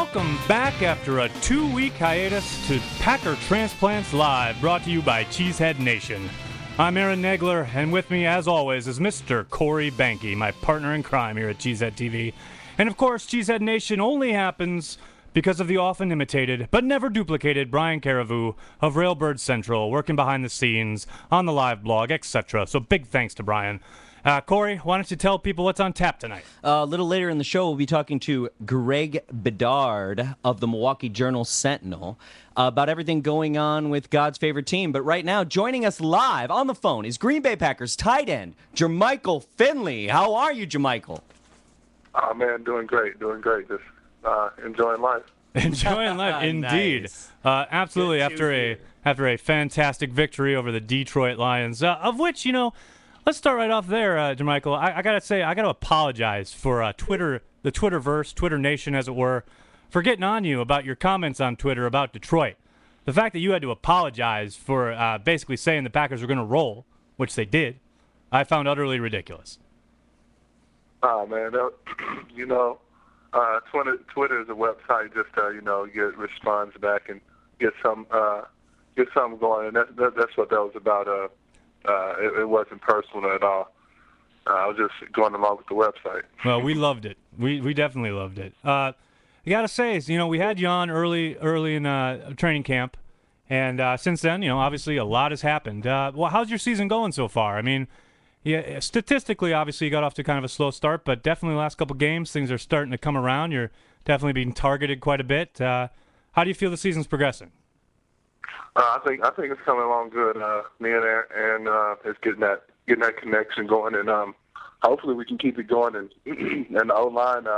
Welcome back after a 2-week hiatus to Packer Transplants Live, brought to you by Cheesehead Nation. I'm Aaron Negler, and with me, as always, is Mr. Corey Banky, my partner in crime here at Cheesehead TV. And of course, Cheesehead Nation only happens because of the often imitated, but never duplicated, Brian Carriveau of Railbird Central, working behind the scenes, on the live blog, etc. So big thanks to Brian. Corey, why don't you tell people what's on tap tonight? A little later in the show, we'll be talking to Greg Bedard of the Milwaukee Journal-Sentinel about everything going on with God's favorite team. But right now, joining us live on the phone is Green Bay Packers tight end, Jermichael Finley. How are you, Jermichael? Oh, man, doing great. Just enjoying life. Enjoying life, indeed. Nice. Absolutely, after a fantastic victory over the Detroit Lions, of which, let's start right off there, Jermichael. I got to say, I got to apologize for Twitter, the Twitterverse, Twitter Nation, as it were, for getting on you about your comments on Twitter about Detroit. The fact that you had to apologize for basically saying the Packers were going to roll, which they did, I found utterly ridiculous. Oh, man, Twitter is a website just to, get response back and get something going. And that's what that was about. It wasn't personal at all. I was just going along with the website. Well, we loved it. We definitely loved it. You got to say, we had you on early in training camp, and since then, obviously a lot has happened. Well, how's your season going so far? I mean, yeah, statistically, obviously you got off to kind of a slow start, but definitely the last couple games, things are starting to come around. You're definitely being targeted quite a bit. How do you feel the season's progressing? I think it's coming along good. Me and Aaron is getting that connection going, and hopefully we can keep it going. And the O-line,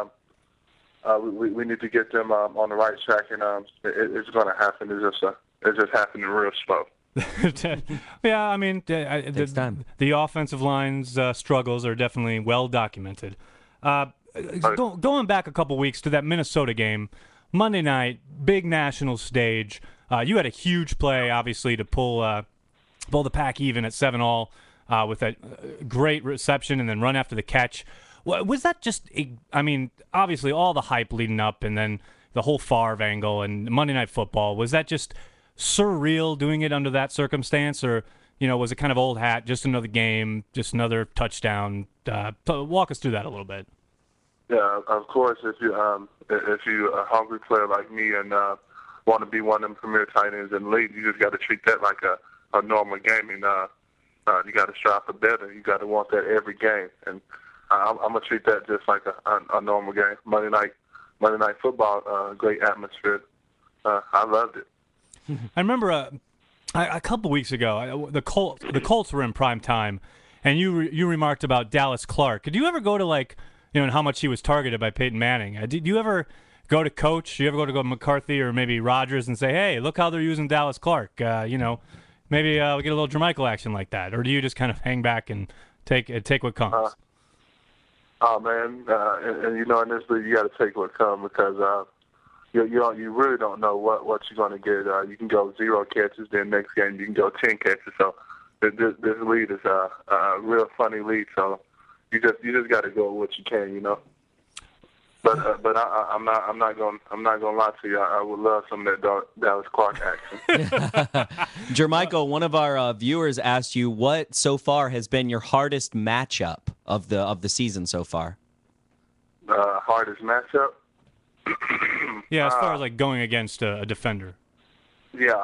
we need to get them on the right track, and it's going to happen. It's just happening real slow. Yeah, I mean, the offensive line's struggles are definitely well documented. Going back a couple weeks to that Minnesota game, Monday night, big national stage. You had a huge play, obviously, to pull the Pack even at 7-all with that great reception and then run after the catch. Was that just obviously all the hype leading up and then the whole Favre angle and Monday Night Football, was that just surreal doing it under that circumstance, or was it kind of old hat, just another game, just another touchdown? Walk us through that a little bit. Yeah, of course. If you a hungry player like me and want to be one of them premier tight ends in the league, you just got to treat that like a normal game, and you got to strive for better. You got to want that every game, and I'm gonna treat that just like a normal game. Monday night football, great atmosphere. I loved it. I remember a couple weeks ago, the Colts were in prime time, and you remarked about Dallas Clark. Did you ever go to and how much he was targeted by Peyton Manning? Did you ever go to Coach? Did you ever go to McCarthy or maybe Rodgers and say, hey, look how they're using Dallas Clark? Maybe we get a little Jermichael action like that, or do you just kind of hang back and take what comes? Oh man, and in this league you got to take what comes because. You really don't know what you're going to get. You can go 0 catches, then next game you can go 10 catches. So this lead is a real funny lead. So you just got to go with what you can, But I'm not going to lie to you. I would love some of that Dallas Clark action. Jermichael, one of our viewers asked you what so far has been your hardest matchup of the season so far. Hardest matchup. Yeah, as far as going against a defender. Yeah.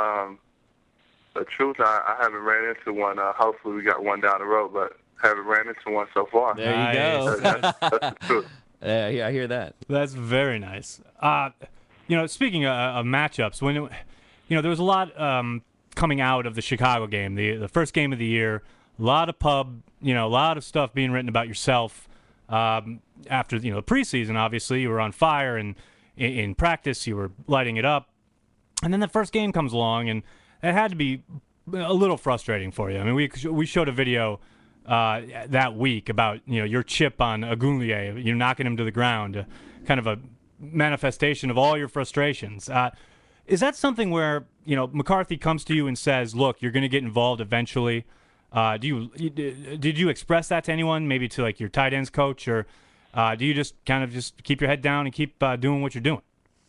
The truth, I haven't ran into one. Hopefully we got one down the road, but haven't ran into one so far. There you go. That's the truth. Yeah, I hear that. That's very nice. Speaking of matchups, when there was a lot coming out of the Chicago game, the first game of the year, a lot of a lot of stuff being written about yourself. After the preseason, obviously you were on fire, and in practice you were lighting it up, and then the first game comes along, and it had to be a little frustrating for you. I mean, we showed a video that week about your chip on Agulier, you're knocking him to the ground, kind of a manifestation of all your frustrations. Is that something where McCarthy comes to you and says, "Look, you're going to get involved eventually"? Did you express that to anyone, maybe to your tight ends coach, or do you just kind of just keep your head down and keep doing what you're doing?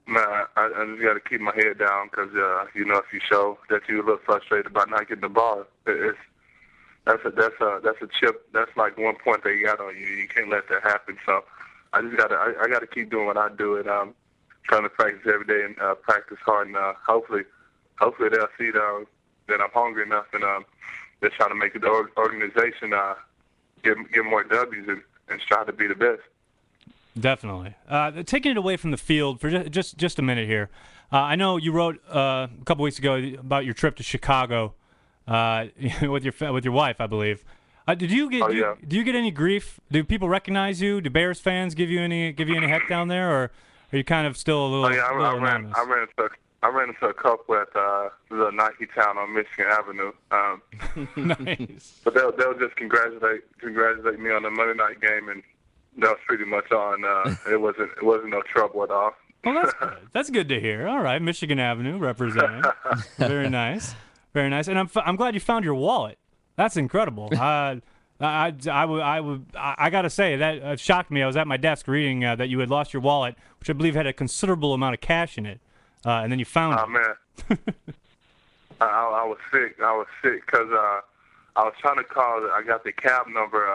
Man, I just got to keep my head down because, you know, if you show that you're a little frustrated about not getting the ball, that's a chip. That's like 1 point they got on you. You can't let that happen. So I just I got to keep doing what I do, and trying to practice every day and practice hard, and hopefully they'll see that I'm hungry enough, and they're trying to make the organization get more W's and strive to be the best. Definitely. Taking it away from the field for just a minute here. I know you wrote a couple weeks ago about your trip to Chicago with your wife, I believe. Did you get do you get any grief? Do people recognize you? Do Bears fans give you any heck down there, or are you kind of still a little? I ran into a couple at the Nike Town on Michigan Avenue. Nice. But they'll just congratulate me on the Monday night game, and that was pretty much on. It wasn't no trouble at all. Well, that's good. That's good to hear. All right, Michigan Avenue representing. Very nice, very nice. And I'm glad you found your wallet. That's incredible. I gotta say that shocked me. I was at my desk reading that you had lost your wallet, which I believe had a considerable amount of cash in it, and then you found it. Oh man, I was sick. I was sick because I was trying to call. I got the cab number.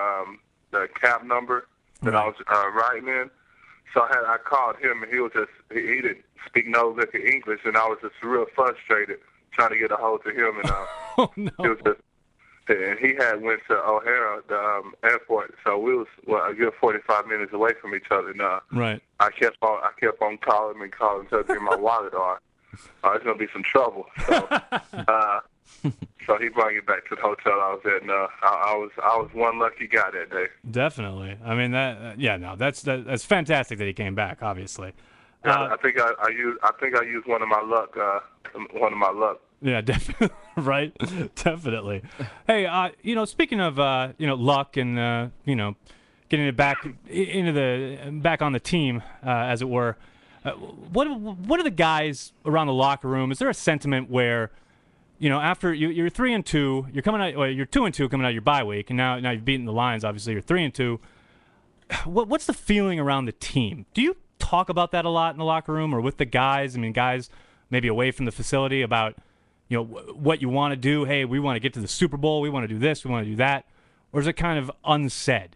That I was writing in. So I called him, and he didn't speak no lick of English, and I was just real frustrated trying to get a hold of him. And oh no. It was and he had went to O'Hara, the airport, so we was a good 45 minutes away from each other. And right. I kept on calling him until I get my wallet on. It's gonna be some trouble. So, so he brought me back to the hotel I was at. And I was one lucky guy that day. Definitely. I mean that's fantastic that he came back. Obviously. I think I used one of my luck. Yeah, definitely. Right. Definitely. Hey, speaking of luck and getting it back on the team, as it were. What are the guys around the locker room? Is there a sentiment where, after you're 3-2, you're coming out, well, you're 2-2 coming out of your bye week, and now you've beaten the Lions. Obviously, you're 3-2. What's the feeling around the team? Do you talk about that a lot in the locker room or with the guys? I mean, guys maybe away from the facility about what you want to do. Hey, we want to get to the Super Bowl. We want to do this. We want to do that. Or is it kind of unsaid?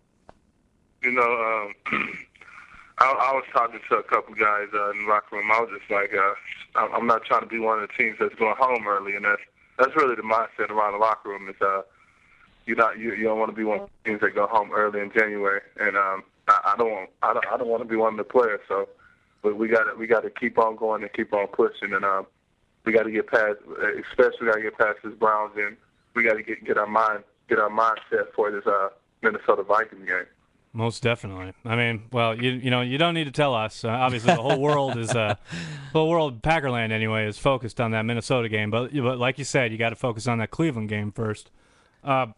I was talking to a couple guys in the locker room. I was just like, I'm not trying to be one of the teams that's going home early, and that's really the mindset around the locker room. Is you don't want to be one of the teams that go home early in January, and I don't want to be one of the players. So, but we got to keep on going and keep on pushing, and we got to get past, especially got to get past this Browns, and we got to get our mindset for this Minnesota Vikings game. Most definitely. I mean, well, you don't need to tell us. Obviously, the whole world Packerland anyway, is focused on that Minnesota game. But like you said, you got to focus on that Cleveland game first. Had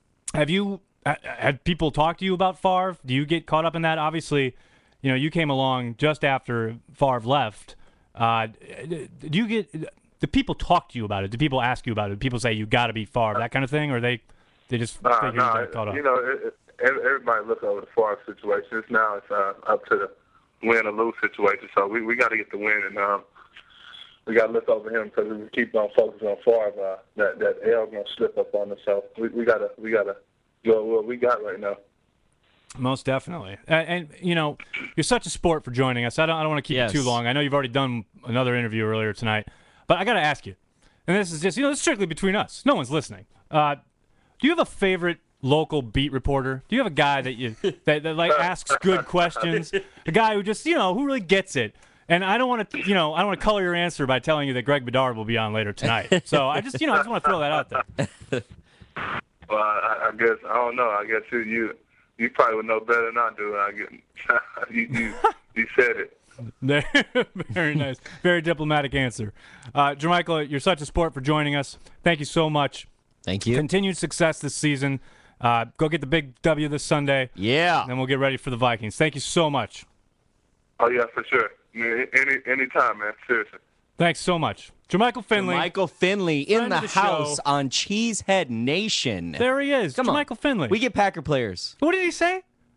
people talk to you about Favre? Do you get caught up in that? Obviously, you came along just after Favre left. Do people talk to you about it? Do people ask you about it? Do people say you got to be Favre, that kind of thing, or they just figure you got caught up? Everybody looks over the Favre situation. Now it's up to the win or lose situation. So we got to get the win, and we got to look over him because if we keep on focusing on Favre, that L gonna slip up on us. So we got to go what we got right now. Most definitely. And you're such a sport for joining us. I don't want to keep you too long. I know you've already done another interview earlier tonight, but I got to ask you, and this is just this is strictly between us. No one's listening. Do you have a favorite local beat reporter? Do you have a guy that like asks good questions? A guy who just who really gets it? And I don't want to color your answer by telling you that Greg Bedard will be on later tonight. So I just want to throw that out there. Well, I guess I don't know. I guess you probably would know better than I do. I guess you said it. Very nice. Very diplomatic answer. Jermichael, you're such a sport for joining us. Thank you so much. Thank you. Continued success this season. Go get the big W this Sunday. Yeah. And then we'll get ready for the Vikings. Thank you so much. Oh, yeah, for sure. Anytime, man. Seriously. Thanks so much. Jermichael Finley. Jermichael Finley in the house show. on Cheesehead Nation. There he is. Come Jermichael on. Finley. We get Packer players. What did he say?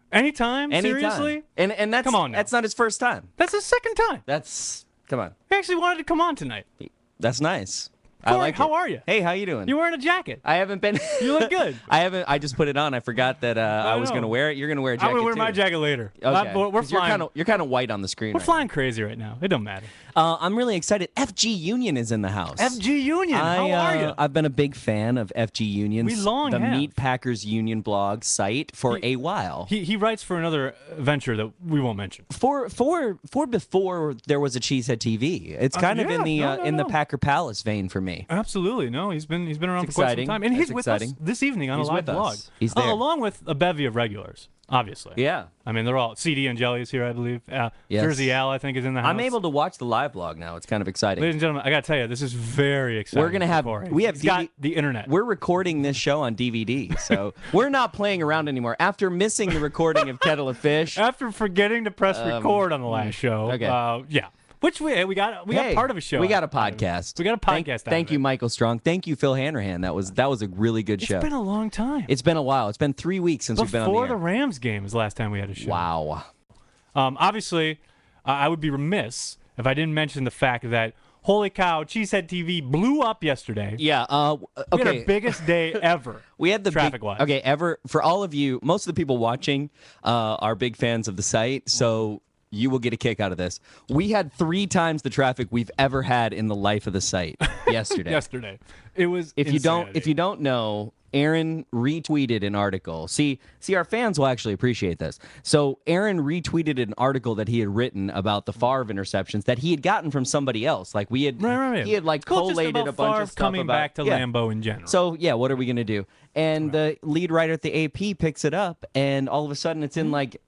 Anytime? Seriously? And that's Come on now. that's not his first time. That's the second time. Come on. He actually wanted to come on tonight. That's nice. I Corey, like it. how are you? Hey, how you doing? You're wearing a jacket. I haven't been. You look good. I just put it on. I forgot that I was know. going to wear it. You're going to wear a I'm jacket gonna wear too. my jacket later. Okay. We're 'Cause flying. You're kind of white on the screen. We're right flying crazy right now. It don't matter. now. I'm really excited. FG Union is in the house. FG Union. How are you? I've been a big fan of FG Union. We long the have. Meat Packers Union blog site for a while. He writes for another venture that we won't mention. For before there was a Cheesehead TV. It's kind of yeah. in the No, in the no. Packer Palace vein for me. Absolutely. No, he's been around It's for quite some exciting. time. And he's It's with exciting. us this evening on He's a live with us. blog. He's there. Along with a bevy of regulars, obviously. Yeah. I mean, they're all CD and Jelly is here, I believe. Yes. Jersey Al, I think, is in the house. I'm able to watch the live blog now. It's kind of exciting. Ladies and gentlemen, I got to tell you, this is very exciting. We're gonna for have- Corey. we have He's got DV the internet. We're recording this show on DVD, so we're not playing around anymore. After missing the recording of Kettle of Fish, After forgetting to press record on the last show. okay. Yeah. Which we got hey, part of a show. We got a podcast. We got a podcast. out Thank of you, it. Michael Strong. Thank you, Phil Hanrahan. That was a really good show. It's been a long time. It's been a while. It's been 3 weeks since we've been on the Before air. the Rams game is the last time we had a show. Wow. Obviously, I would be remiss if I didn't mention the fact that holy cow, Cheesehead TV blew up yesterday. Yeah. We had Okay. our biggest day ever. We had the traffic-wise. Okay, ever for all of you, most of the people watching are big fans of the site, so you will get a kick out of this. We had 3 times the traffic we've ever had in the life of the site yesterday. Yesterday, it was. If insanity. you don't know, Aaron retweeted an article. See, our fans will actually appreciate this. So Aaron retweeted an article that he had written about the Favre interceptions that he had gotten from somebody else. Like we had, Right. he had like Well, just collated about a bunch Favre of stuff coming about, back to yeah. Lambeau in general. So yeah, what are we gonna do? And the lead writer at the AP picks it up, and all of a sudden it's in like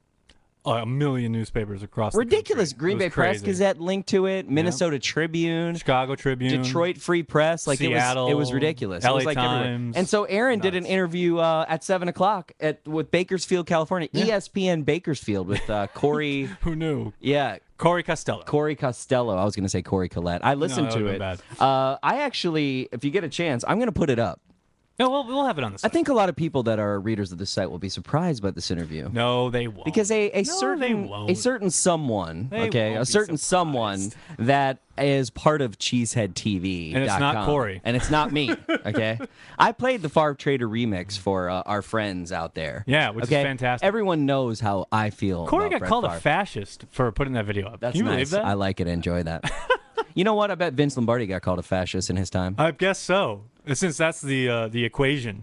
a million newspapers across ridiculous. the country. Green It Bay was Press crazy. Gazette linked to it. Minnesota Tribune. Chicago Tribune, Detroit Free Press, like Seattle, it was ridiculous. It LA was like everywhere. Times. And so Aaron did an Nuts. interview at 7:00 with Bakersfield, California, ESPN Bakersfield with Corey. Who knew? Yeah, Corey Costello. Corey Costello. I was going to say Corey Collette. I listened that to would've it. been I actually, if you get a chance, I'm going to put it up. No, we'll have it on the I site. think a lot of people that are readers of the site will be surprised by this interview. No, they won't. Because a they certain won't. a certain someone, They okay, won't a be certain someone surprised. that is part of Cheesehead TV. And it's not Corey. And it's not me. Okay, I played the Favre Trader remix for our friends out there. Yeah, which is okay? fantastic. Everyone knows how I feel. Corey about got Brett called Favre. a fascist for putting that video up. That's Can you nice. believe that? I like it. Enjoy that. You know what? I bet Vince Lombardi got called a fascist in his time. I guess so. Since that's the equation.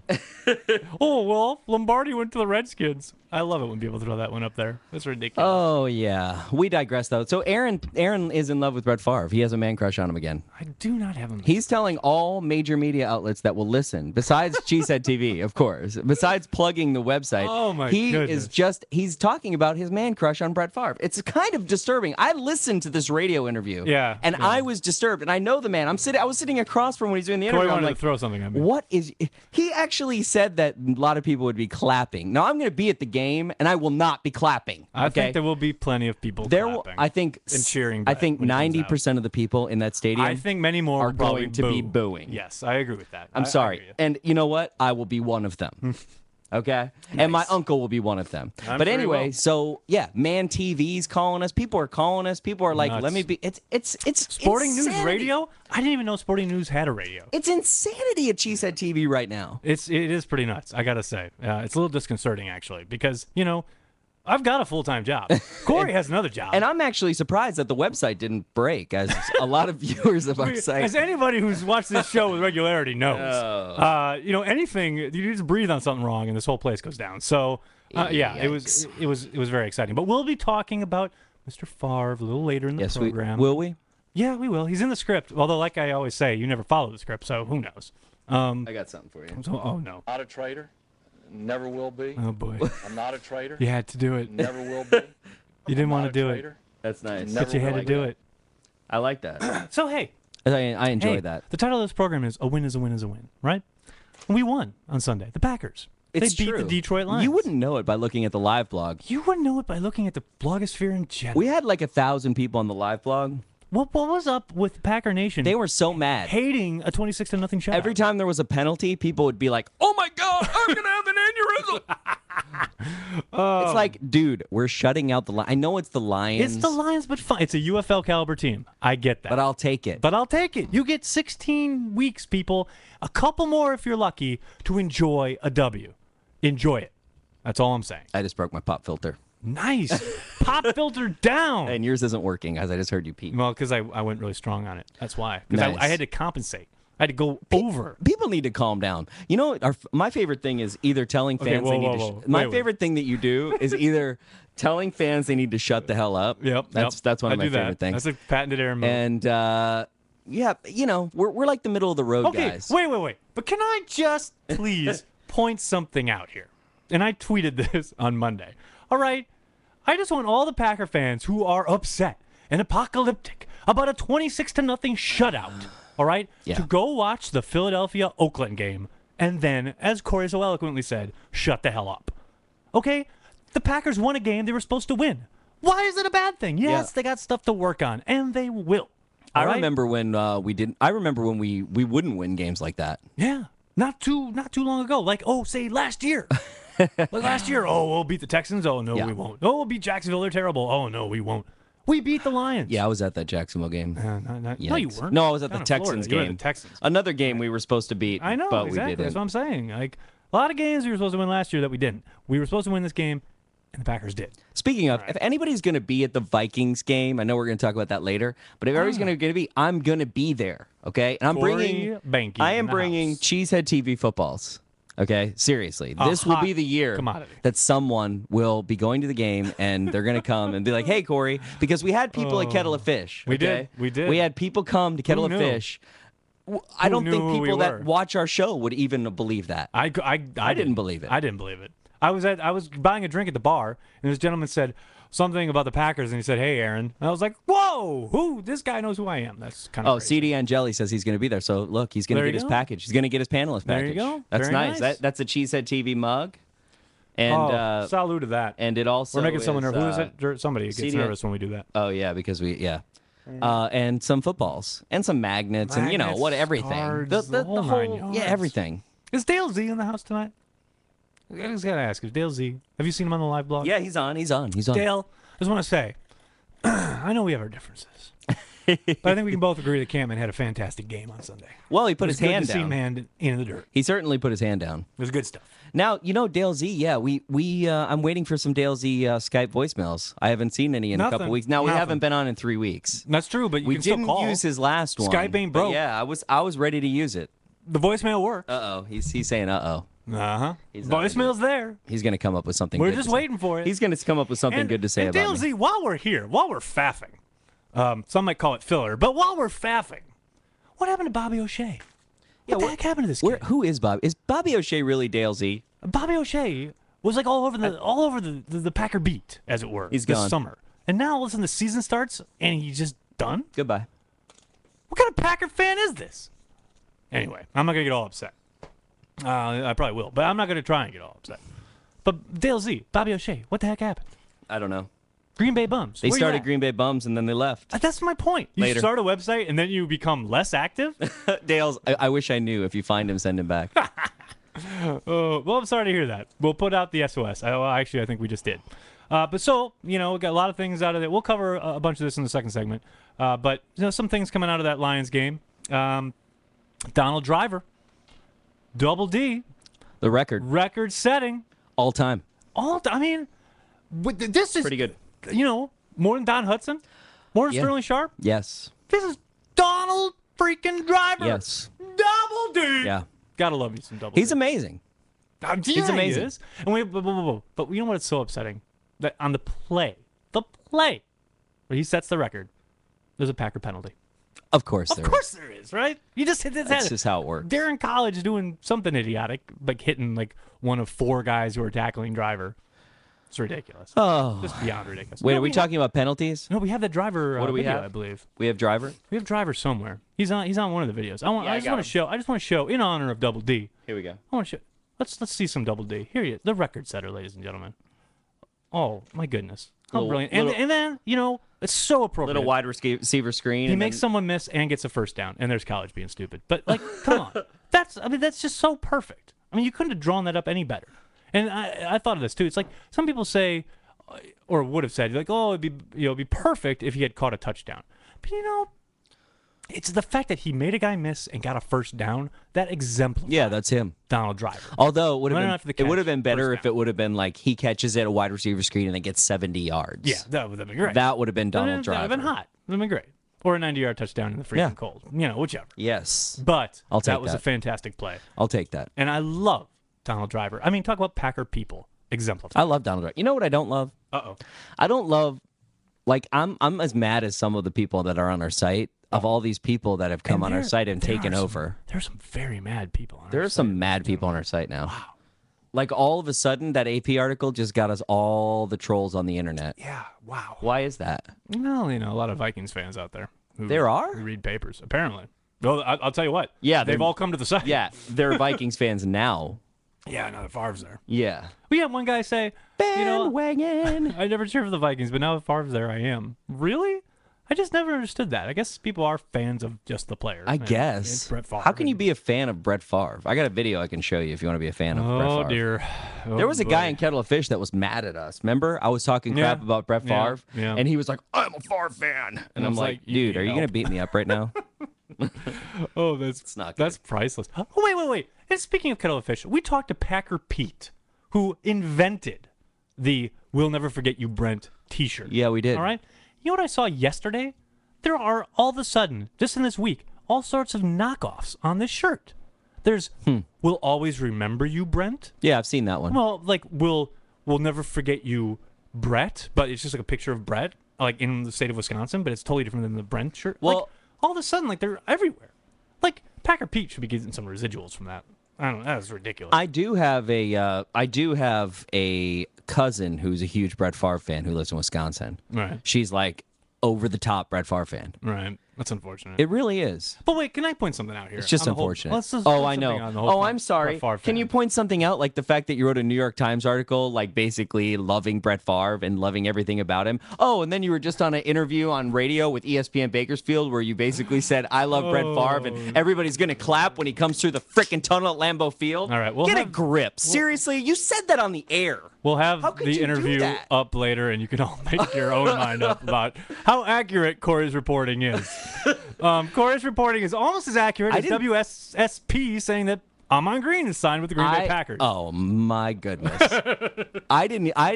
Oh well, Lombardi went to the Redskins. I love it when people throw that one up there. That's ridiculous. Oh yeah, we digress though. So Aaron is in love with Brett Favre. He has a man crush on him again. I do not have him. He's telling all major media outlets that will listen, besides Cheesehead TV, of course, besides plugging the website. Oh, my he goodness. he's talking about his man crush on Brett Favre. It's kind of disturbing. I listened to this radio interview. Yeah, And yeah. I was disturbed. And I know the man. I was sitting across from when he's doing the Corey interview. I'm wanted like, to throw something at me. what is he actually said that a lot of people would be clapping. Now I'm going to be at the game and I will not be clapping. I okay? think there will be plenty of people There clapping. I think and cheering. I Brett think when he comes out. 90% of the people in that stadium I think many more are will probably going to be boo. booing. Yes, I agree with that. I'm I sorry. agree. And you know what? I will be one of them. Okay? And my uncle will be one of them. I'm but sure he anyway, will. so yeah, Man TV's calling us. People are calling us. People are like, Nuts. let me be it's Sporting News insanity. Radio? I didn't even know Sporting News had a radio. It's insanity at Cheesehead TV right now. It is pretty nuts, I gotta say. It's a little disconcerting actually, because I've got a full-time job. Corey has another job. And I'm actually surprised that the website didn't break, as a lot of viewers of our site. As anybody who's watched this show with regularity knows, anything you just breathe on something wrong and this whole place goes down. So yeah, it was very exciting. But we'll be talking about Mr. Favre a little later in the Yes, program. will we? Yeah, we will. He's in the script. Although, like I always say, you never follow the script, so who knows? I got something for you. So, oh no. Not a traitor. Never will be. Oh boy. I'm not a traitor. You had to do it. Never will be. You didn't want to Not a do it, traitor. That's nice. Never but you had will to I do do. it. I like that. So hey, I enjoy hey, that. The title of this program is "A Win Is a Win Is a Win," right? And we won on Sunday. The Packers. It's they beat true. the Detroit Lions. You wouldn't know it by looking at the live blog. You wouldn't know it by looking at the blogosphere in general. We had like 1,000 people on the live blog. What was up with Packer Nation? They were so mad. hating a 26-0 shutout. Every time there was a penalty, people would be like, "Oh my God, I'm gonna have an aneurysm." It's like, dude, we're shutting out the Lions. I know it's the Lions. It's the Lions, but fine. It's a UFL caliber team. I get that. but I'll take it. But I'll take it. You get 16 weeks, people. A couple more if you're lucky to enjoy a W. Enjoy it. That's all I'm saying. I just broke my pop filter, Nice. Pop filter down. and yours isn't working, as I just heard you peep. Well, because I went really strong on it. That's why. Because Nice. I had to compensate. I had to go over. People need to calm down. You know, my favorite thing is either telling fans whoa, they need whoa, whoa. to. My Wait. favorite thing that you do is either telling fans they need to shut the hell up. Yep. That's one of I my do that. favorite things. That's a patented Aaron move. And yeah, you know, we're like the middle of the road Okay, guys. wait. But can I just please point something out here? And I tweeted this on Monday. All right, I just want all the Packer fans who are upset and apocalyptic about a 26-0 shutout, all right, Yeah. to go watch the Philadelphia-Oakland game and then, as Corey so eloquently said, shut the hell up. Okay? The Packers won a game they were supposed to win. Why is it a bad thing? Yes, Yeah. they got stuff to work on, and they will. I all right? remember when we didn't. I remember when we wouldn't win games like that. Yeah, not too long ago. Like, say last year. Like last year, we'll beat the Texans. Oh no, Yeah. we won't. Oh, we'll beat Jacksonville. They're terrible. Oh no, we won't. We beat the Lions. Yeah, I was at that Jacksonville game. No, you Yikes. weren't. No, I was at Down the in Florida. Texans You were at game. the Texans. Another game we were supposed to beat. I know, but exactly. we That's didn't. what I'm saying. Like a lot of games we were supposed to win last year that we didn't. We were supposed to win this game, and the Packers did. Speaking of, if anybody's going to be at the Vikings game, I know we're going to talk about that later, but if everybody's going to be, I'm going to be there, okay? And I'm Corey bringing, Banky I in am the bringing house. Cheesehead TV footballs, okay? Seriously, this will hot be the year commodity. that someone will be going to the game and they're going to come and be like, "Hey, Corey," because we had people at Kettle of Fish. We okay? did. We had people come to Kettle of knew? Fish. I don't knew think who we people that were? watch our show would even believe that. I didn't believe it. I didn't believe it. I was buying a drink at the bar, and this gentleman said something about the Packers, and he said, "Hey, Aaron." And I was like, "Whoa, who? This guy knows who I am." That's kind of Oh, CD Angeli says he's going to be there. So look, he's going to There get you his go. package. He's going to get his panelist There package. you go. That's Very nice. nice. That's a Cheesehead TV mug, and salute to that. and it also We're making someone is, nervous. Who is it? Somebody gets CD nervous when we do that. Oh yeah, because and some footballs and some magnets and Magnets, what everything. cards, the the whole whole 9 yards. everything. Is Dale Z in the house tonight? I just gotta ask. Is Dale Z? Have you seen him on the live blog? Yeah, he's on. Dale, I just want to say, I know we have our differences, but I think we can both agree that Cameron had a fantastic game on Sunday. Well, he put It his was good hand to see down. him hand in the dirt. He certainly put his hand down. It was good stuff. Now, Dale Z, yeah, I'm waiting for some Dale Z Skype voicemails. I haven't seen any in a couple Nothing. weeks. Now, we Nothing. haven't been on in 3 weeks. That's true, but you We can still didn't call. use his last one. Skype ain't but broke. yeah, I was ready to use it. The voicemail worked. He's saying uh-oh. Uh-huh. He's not Voicemail's there. He's going to come up with something We're good just to say. waiting for it. He's going to come up with something good to say and about Dale me. Z, while we're here, while we're faffing, some might call it filler, but while we're faffing, what happened to Bobby O'Shea? What the heck happened to this kid? Who is Bob? Is Bobby O'Shea really Dale Z? Bobby O'Shea was like all over the Packer beat, as it were, He's this gone. summer. And now all of a sudden the season starts and he's just done? Goodbye. What kind of Packer fan is this? Anyway, I'm not going to get all upset. I probably will, but I'm not going to try and get all upset. But Dale Z, Bobby O'Shea, what the heck happened? I don't know. Green Bay Bums. They where you started at? Green Bay Bums and then they left. That's my point. You Later. start a website and then you become less active? Dale's. I wish I knew. If you find him, send him back. Well, I'm sorry to hear that. We'll put out the SOS. Actually, I think we just did. But so, we got a lot of things out of it. We'll cover a bunch of this in the second segment. But some things coming out of that Lions game. Donald Driver, Double D, The record setting. all time. This is Pretty good. More than Don Hudson, more than Yeah. Sterling Sharp. Yes. This is Donald freaking Driver. Yes. Double D. Yeah. Gotta love you some Double He's D. amazing. Yeah, He's amazing. He is. And but you know what's so upsetting? That on the play where he sets the record, there's a Packer penalty. Of course Of there is. course there is, right? You just hit his That's head. just how it works. Darren College doing something idiotic, like hitting like one of 4 guys who are tackling Driver. It's ridiculous. Oh. Just beyond ridiculous. Wait, No, are we talking about penalties? No, we have that Driver. What do we video, have? I believe We have Driver. we have Driver somewhere. He's on one of the videos. I just got want to show. I just want to show in honor of Double D. Here we go. I want to show. Let's see some Double D. Here he is, the record setter, ladies and gentlemen. Oh my goodness, how Little- brilliant! little- And then it's so appropriate. Little wide receiver screen. He and makes then- someone miss and gets a first down, and there's college being stupid. But like, come on, that's just so perfect. I mean, you couldn't have drawn that up any better. And I thought of this too. It's like some people say, or would have said, like, oh, it'd be perfect if he had caught a touchdown. But it's the fact that he made a guy miss and got a first down that exemplifies Yeah, that's him. Donald Driver. Although it would Running have after the been, it would have catch, been better first if it would have been like he catches it a wide receiver screen and then gets 70 yards. Yeah, that would have been great. That would have been Donald That would Driver. have been hot. That would have been great. Or a 90-yard touchdown in the freezing Yeah. cold. Whichever. Yes, But I'll take that was that. a fantastic play. I'll take that. And I love Donald Driver. I mean, talk about Packer people. Exemplify. I love Donald Driver. You know what I don't love? Uh-oh. I don't love, like, I'm as mad as some of the people that are on our site of all these people that have come on our site and taken over. There's some very mad people on There our are some mad people on our site now. Wow. Like, all of a sudden, that AP article just got us all the trolls on the internet. Yeah, wow. Why is that? Well, a lot of Vikings fans out there. There are? Who read papers, apparently. Well, I'll tell you what. Yeah, They've they're- all come to the site. Yeah, they're Vikings fans now. Yeah, now the Favre's there. Yeah. We had one guy say, Bandwagon. I never cheered for the Vikings, but now if Favre's there, I am. Really? I just never understood that. I guess people are fans of just the player. I And guess. it's Brett Favre. How can you be a fan of Brett Favre? I got a video I can show you if you want to be a fan of Brett Oh, Favre. dear. Oh, There was a boy. guy in Kettle of Fish that was mad at us. Remember? I was talking crap Yeah. about Brett Yeah. Favre, Yeah. and he was like, I'm a Favre fan. And I I'm was like, like, you dude, need are you going to help. beat me up right now? Oh, that's not good. that's priceless. Oh, wait. And speaking of Kettle of Fish, we talked to Packer Pete, who invented the "We'll Never Forget You, Brent" T-shirt. Yeah, we did. All right. You know what I saw yesterday? There are all of a sudden, just in this week, all sorts of knockoffs on this shirt. There's "We'll Always Remember You, Brent." Yeah, I've seen that one. Well, like we'll never forget you, Brett, but it's just like a picture of Brett, like in the state of Wisconsin, but it's totally different than the Brent shirt. Well- like, all of a sudden, like they're everywhere. Like Packer Pete should be getting some residuals from that. I don't know. That's ridiculous. I do have a cousin who's a huge Brett Favre fan who lives in Wisconsin. Right. She's like over the top Brett Favre fan. Right. That's unfortunate. It really is. But wait, can I point something out here? It's just on the whole- unfortunate. let's just Oh, put I know. something on the whole Oh, Brett I'm sorry. Favre Can fan. you point something out, like the fact that you wrote a New York Times article, like basically loving Brett Favre and loving everything about him? Oh, and then you were just on an interview on radio with ESPN Bakersfield where you basically said, "I love Brett Favre," and everybody's gonna clap when he comes through the frickin' tunnel at Lambeau Field. All right, we'll get a have- grip. Seriously, you said that on the air. We'll have How could the you do interview that? up later, and you can all make your own mind up about how accurate Corey's reporting is. Corey's reporting is almost as accurate I as didn't- WSSP saying that Amon Green is signed with the Green Bay Packers. Oh my goodness! I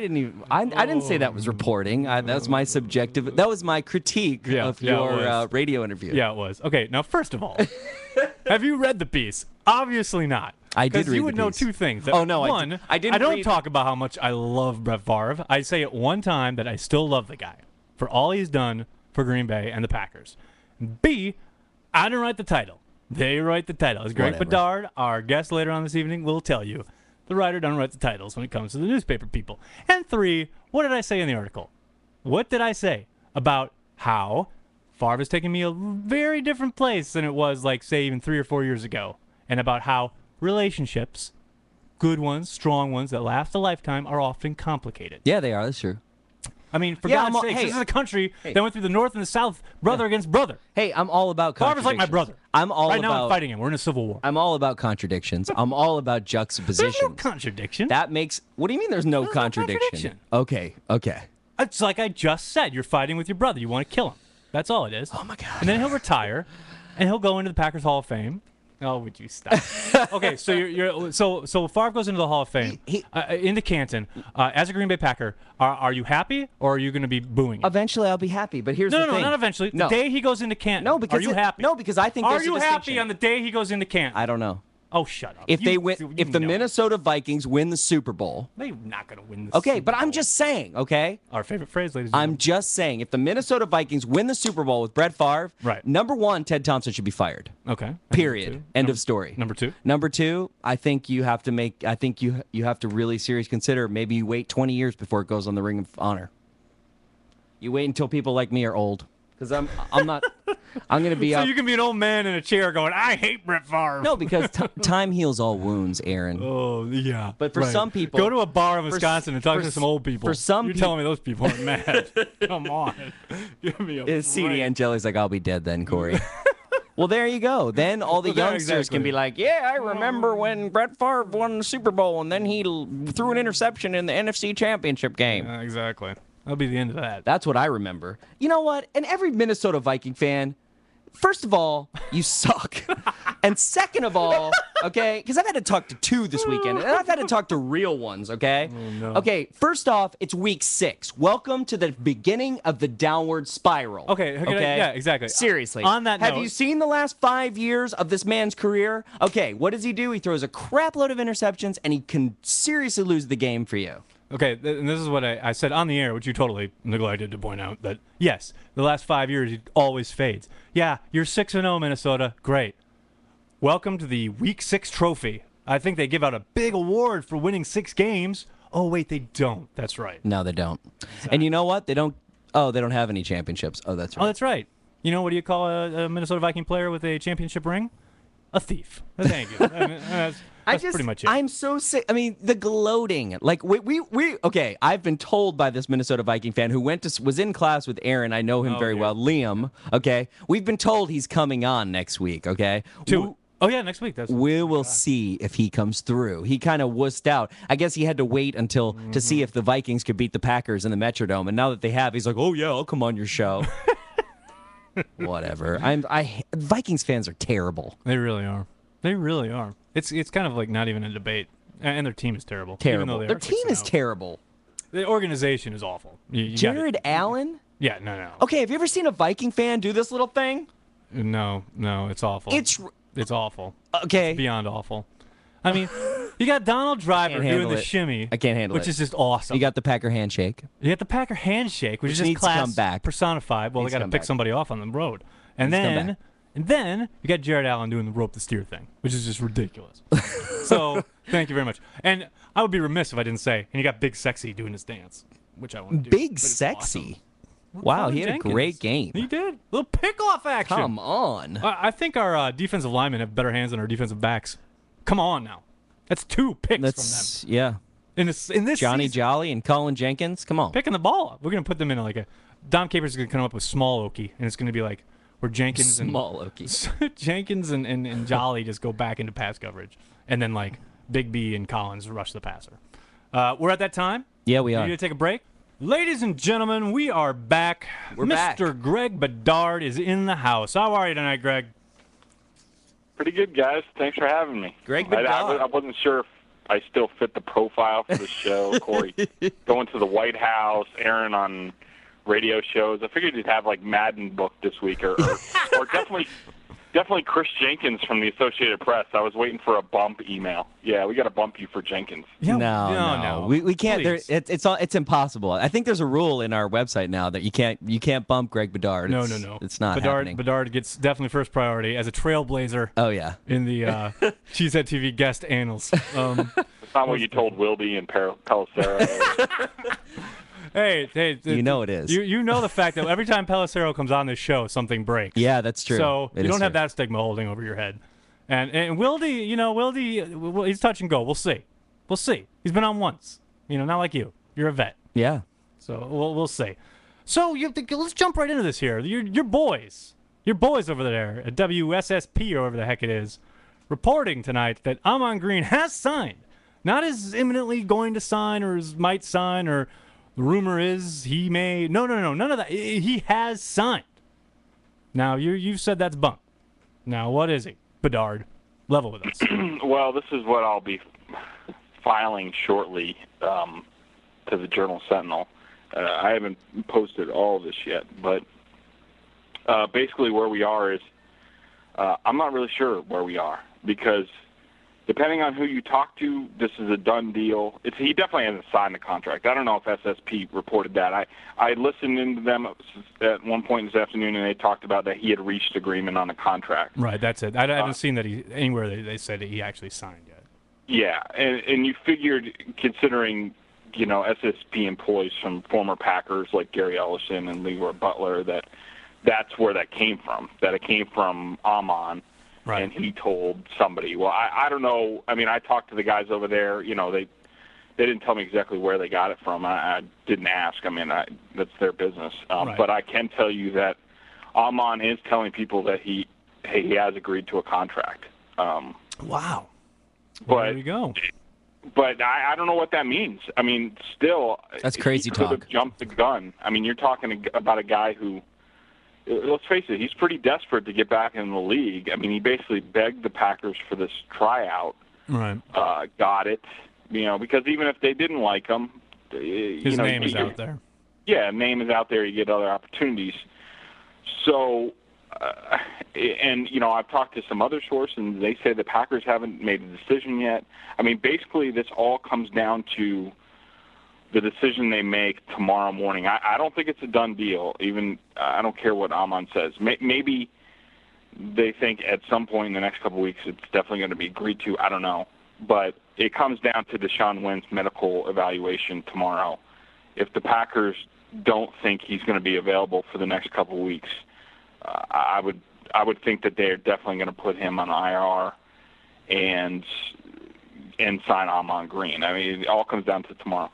didn't say that was reporting. That's my subjective. That was my critique Yeah, of yeah, it your was. radio interview. Yeah, it was. Okay, now first of all, have you read the piece? Obviously not. I did 'Cause read you the would know piece. two things. Oh, no, one, I didn't don't read- talk about how much I love Brett Favre. I say at one time that I still love the guy for all he's done for Green Bay and the Packers. B, I didn't write the title. They write the title. As Greg Whatever. Bedard, our guest later on this evening, will tell you, the writer doesn't write the titles when it comes to the newspaper people. And three, what did I say in the article? What did I say about how Favre has taken me a very different place than it was, like, say, even 3 or 4 years ago, and about how relationships, good ones, strong ones that last a lifetime, are often complicated. Yeah, they are. That's true. I mean, for Yeah, God's I'm- sakes, hey. this is a country that went through the North and the South, brother against brother. Hey, I'm all about Favre's like my contradictions. brother. I'm all right about. now I'm fighting him. We're in a civil war. I'm all about contradictions. I'm all about There's juxtapositions. no contradiction. That makes. What do you mean? There's no There's no contradiction? contradiction. Okay. Okay. It's like I just said. You're fighting with your brother. You want to kill him. That's all it is. Oh my God. And then he'll retire, and he'll go into the Packers Hall of Fame. Oh, would you stop? Okay, so so Favre goes into the Hall of Fame into Canton as a Green Bay Packer. Are you happy, or are you going to be booing him? Eventually, I'll be happy. But here's No, the no, thing. not eventually. No. The day he goes into Canton. No, because are you it- happy? No, because I think Are there's a you happy distinction. on the day he goes into Canton? I don't know. Oh, shut up. If You- they win, you if the know. Minnesota Vikings win the Super Bowl, They're not going to win this. okay. But I'm just saying, okay. Our favorite phrase, ladies and I'm gentlemen. just saying, if the Minnesota Vikings win the Super Bowl with Brett Favre, Right. number one, Ted Thompson should be fired. Okay. Period. Number two. End of story. Number two. Number two, I think you have to make. I think you have to really seriously consider. Maybe you wait 20 years before it goes on the Ring of Honor. You wait until people like me are old, because I'm not. I'm going to be So up. you can be an old man in a chair going, I hate Brett Favre. No, because time heals all wounds, Aaron. Oh, yeah. But for right. some people- Go to a bar in for- Wisconsin and talk for- to some old people. for some You're peop- telling me those people aren't mad. Come on. Give me a CD break. Angeli's like, I'll be dead then, Corey. Well, there you go. Then all the Well, there, youngsters can exactly. be like, yeah, I remember when Brett Favre won the Super Bowl and then he threw an interception in the NFC Championship game. Exactly. That'll be the end of that. That's what I remember. You know what? And every Minnesota Viking fan, first of all, you suck. And second of all, okay, because I've had to talk to two this weekend, and I've had to talk to real ones, okay? Oh, no. Okay, first off, it's week 6. Welcome to the beginning of the downward spiral. Okay, yeah, exactly. Seriously. On that have note- you seen the last 5 years of this man's career? Okay, what does he do? He throws a crap load of interceptions, and he can seriously lose the game for you. Okay, and this is what I said on the air, which you totally neglected to point out, that, yes, the last 5 years, it always fades. Yeah, you're 6-0, Minnesota. Great. Welcome to the Week 6 trophy. I think they give out a big award for winning 6 games. Oh, wait, they don't. That's right. No, they don't. And you know what? They don't have any championships. Oh, that's right. Oh, that's right. You know, what do you call a Minnesota Viking player with a championship ring? A thief. Thank you. I mean, that's pretty much it. I'm so sick. I mean, the gloating. Like we okay. I've been told by this Minnesota Viking fan who was in class with Aaron. I know him very dear. well. Liam. Okay. We've been told he's coming on next week. Okay. Oh, yeah, next week. We will see if he comes through. He kind of wussed out. I guess he had to wait until to see if the Vikings could beat the Packers in the Metrodome. And now that they have, he's like, oh yeah, I'll come on your show. Whatever. Vikings fans are terrible. They really are. They really are. It's kind of like not even a debate. And their team is terrible. Even though Terrible. they Their are team is 6-0. terrible. The organization is awful. You gotta- Jared Allen. Yeah, no. Okay, have you ever seen a Viking fan do this little thing? No, it's awful. It's awful. Okay. Beyond awful. I mean, you got Donald Driver Can't doing handle the it. shimmy. I can't handle which it. is just awesome. You got the Packer handshake. You got the Packer handshake, which is just needs to class come back. personified. Well, Needs they to got to come pick back. somebody off on the road, and Needs to come then back. and then you got Jared Allen doing the rope the steer thing, which is just ridiculous. So thank you very much. And I would be remiss if I didn't say, and you got Big Sexy doing his dance, which I want to do. Big but it's sexy. awesome. Wow, Colin he had Jenkins. a great game. He did. Little pick-off action. Come on. I think our defensive linemen have better hands than our defensive backs. Come on now. That's 2 picks That's yeah. from them. In this Johnny season, Jolly and Colin Jenkins. Come on. picking the ball up. We're going to put them in like a... Dom Capers is going to come up with small Okie, and it's going to be like where Jenkins Small Okie. Jenkins and Jolly just go back into pass coverage. And then like Big B and Collins rush the passer. We're at that time. Yeah, we You are. need to take a break? Ladies and gentlemen, we are back. We're Mr. back. Greg Bedard is in the house. How are you tonight, Greg? Pretty good, guys. Thanks for having me. Greg I Bedard. wasn't sure if I still fit the profile for the show. Corey going to the White House, Aaron on radio shows. I figured you'd have like Madden book this week, or definitely Chris Jenkins from the Associated Press. I was waiting for a bump email. Yeah, we got to bump you for Jenkins. No. We can't. Please. It's impossible. I think there's a rule in our website now that you can't bump Greg Bedard. No. It's not Bedard, happening. Bedard gets definitely first priority as a trailblazer Oh yeah. in the Cheesehead TV guest annals. It's not what you told Wildy and Pelissero. Hey, You know it is. You know the fact that every time Pelissero comes on this show, something breaks. Yeah, that's true. So It you is don't have true. that stigma holding over your head. And Wildy, he's touch and go. We'll see. He's been on once. Not like you. You're a vet. Yeah. So we'll see. So let's jump right into this here. Your boys over there at WSSP or whatever the heck it is, reporting tonight that Amon Green has signed. Not is imminently going to sign or might sign or the rumor is he may. No, none of that. He has signed. Now you've said that's bunk. Now what is he? Bedard, level with us. Well, this is what I'll be filing shortly to the Journal Sentinel. I haven't posted all of this yet, but basically where we are is I'm not really sure where we are because depending on who you talk to, this is a done deal. He definitely hasn't signed the contract. I don't know if SSP reported that. I listened into them at one point this afternoon, and they talked about that he had reached agreement on a contract. Right, that's it. I haven't seen that anywhere they said that he actually signed yet. Yeah, and you figured, considering, SSP employees from former Packers like Gary Ellison and Leroy Butler, that that's where that came from. That it came from Amon, Right. and he told somebody. Well, I don't know. I mean, I talked to the guys over there. You know, they didn't tell me exactly where they got it from. I didn't ask. I mean, that's their business. Right. But I can tell you that Amon is telling people that he has agreed to a contract. Wow. Well, But there you go. But I don't know what that means. I mean, still, That's crazy he could have talk. jumped the gun. I mean, you're talking about a guy who, let's face it, he's pretty desperate to get back in the league. I mean, he basically begged the Packers for this tryout. Right. Got it, because even if they didn't like him, His name is out there. Yeah, name is out there. You get other opportunities. So, and I've talked to some other sources, and they say the Packers haven't made a decision yet. I mean, basically, this all comes down to the decision they make tomorrow morning. I don't think it's a done deal. Even I don't care what Amon says. Maybe they think at some point in the next couple of weeks it's definitely going to be agreed to. I don't know, but it comes down to Deshaun Wynn's medical evaluation tomorrow. If the Packers don't think he's going to be available for the next couple of weeks, I would think that they're definitely going to put him on IR and sign Amon Green. I mean, it all comes down to tomorrow.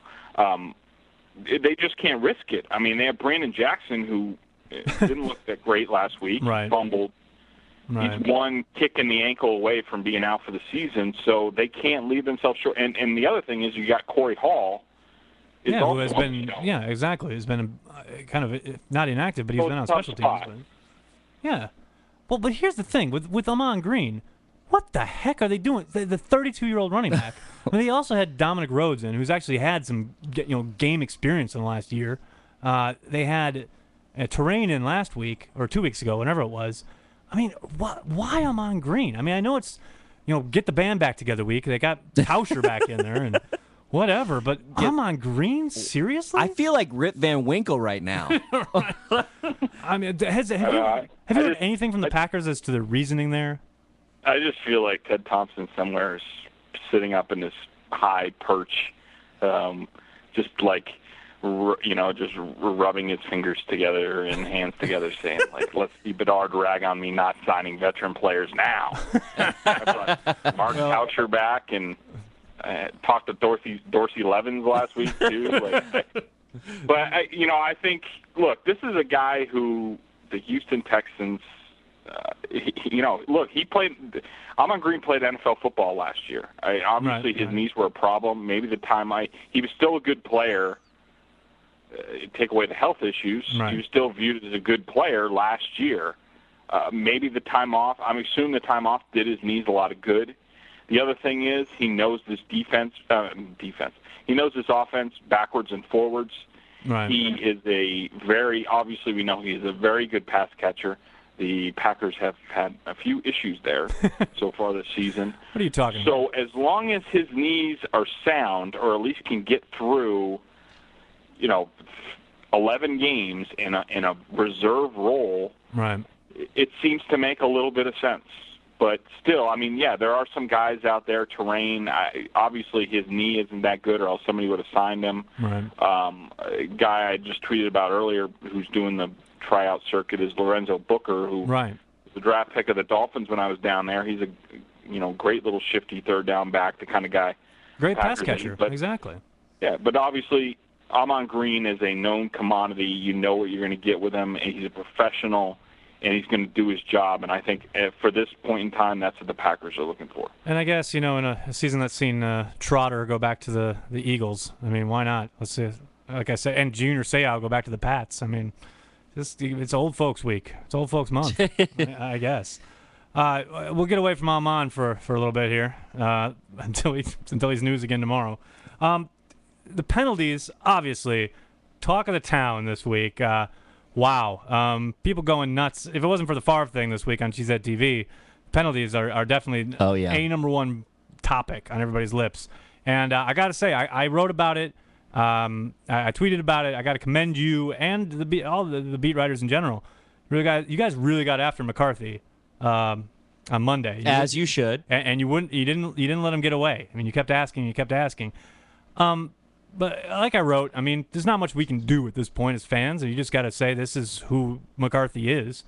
They just can't risk it. I mean, they have Brandon Jackson, who didn't look that great last week, Right. fumbled. Right. He's one kick in the ankle away from being out for the season, so they can't leave themselves short. And the other thing is you got Corey Hall. Who also has on the been, show. yeah, exactly. He's been kind of not inactive, but he's So been on it's a tough special teams. spot. Yeah. Well, but here's the thing with Amon Green. What the heck are they doing? The 32-year-old running back. I mean, they also had Dominic Rhodes in, who's actually had some game experience in the last year. They had Terrain in last week or 2 weeks ago, whenever it was. I mean, why Amon Green? I mean, I know it's get the band back together week. They got Tauscher back in there and whatever, but Amon Green, seriously? I feel like Rip Van Winkle right now. I mean, have you heard anything from the Packers as to the reasoning there? I just feel like Ted Thompson somewhere is sitting up in this high perch, just like, just rubbing his fingers together and hands together, saying, like, let's see Bedard rag on me not signing veteran players now. I brought Mark Coucher back and talked to Dorsey Levens last week, too. But, I think, look, this is a guy who the Houston Texans, he played. Amon Green played NFL football last year. Obviously, his knees were a problem. Maybe he was still a good player. Take away the health issues, right. He was still viewed as a good player last year. Maybe the time off. I'm assuming the time off did his knees a lot of good. The other thing is he knows this defense. He knows this offense backwards and forwards. Right. He is obviously we know he is a very good pass catcher. The Packers have had a few issues there so far this season. What are you talking about? So as long as his knees are sound, or at least can get through, 11 games in a reserve role, right. it seems to make a little bit of sense. But still, I mean, yeah, there are some guys out there, Terrain. Obviously, his knee isn't that good, or else somebody would have signed him. Right. A guy I just tweeted about earlier who's doing the tryout circuit is Lorenzo Booker, who was the draft pick of the Dolphins when I was down there. He's a great little shifty third down back, the kind of guy. Great pass Packers catcher, but, exactly. Yeah, but obviously Amon Green is a known commodity. You know what you're going to get with him, and he's a professional, and he's going to do his job. And I think for this point in time, that's what the Packers are looking for. And I guess, in a season that's seen Trotter go back to the Eagles, I mean, why not? Let's see, like I said, and Junior Seau go back to the Pats. I mean, it's old folks week. It's old folks month, I guess. We'll get away from Amon for a little bit here until he's news again tomorrow. The penalties, obviously, talk of the town this week. Wow. People going nuts. If it wasn't for the Favre thing this week on GZ TV, penalties are definitely a number one topic on everybody's lips. And I got to say, I wrote about it. I tweeted about it. I got to commend you and all the beat writers in general. You guys really got after McCarthy on Monday. As you should. And you didn't let him get away. I mean, you kept asking. but like I wrote, I mean, there's not much we can do at this point as fans, and you just got to say this is who McCarthy is.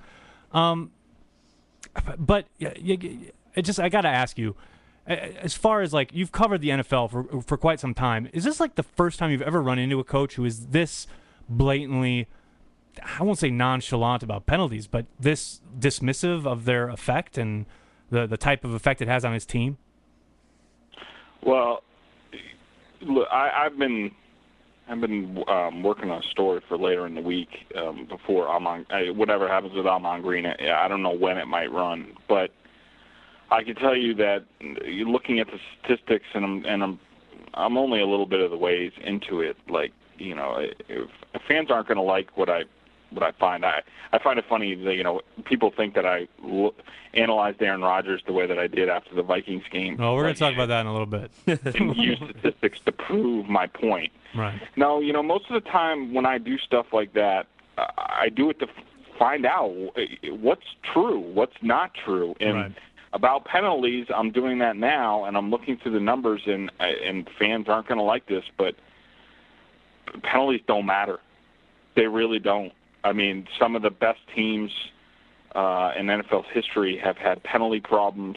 But I got to ask you, as far as like you've covered the NFL for quite some time, is this like the first time you've ever run into a coach who is this blatantly, I won't say nonchalant about penalties, but this dismissive of their effect and the type of effect it has on his team? Well, look, I've been working on a story for later in the week before whatever happens with Almon Green. I don't know when it might run, but I can tell you that you're looking at the statistics, and I'm only a little bit of the ways into it. Like, you know, if fans aren't going to like what I find, I find it funny that, you know, people think that I analyzed Aaron Rodgers the way that I did after the Vikings game. Oh, we're going to talk about that in a little bit. And use statistics to prove my point. Right. No, you know, most of the time when I do stuff like that, I do it to find out what's true, what's not true. And right. About penalties, I'm doing that now, and I'm looking through the numbers, and fans aren't going to like this, but penalties don't matter. They really don't. I mean, some of the best teams in NFL's history have had penalty problems.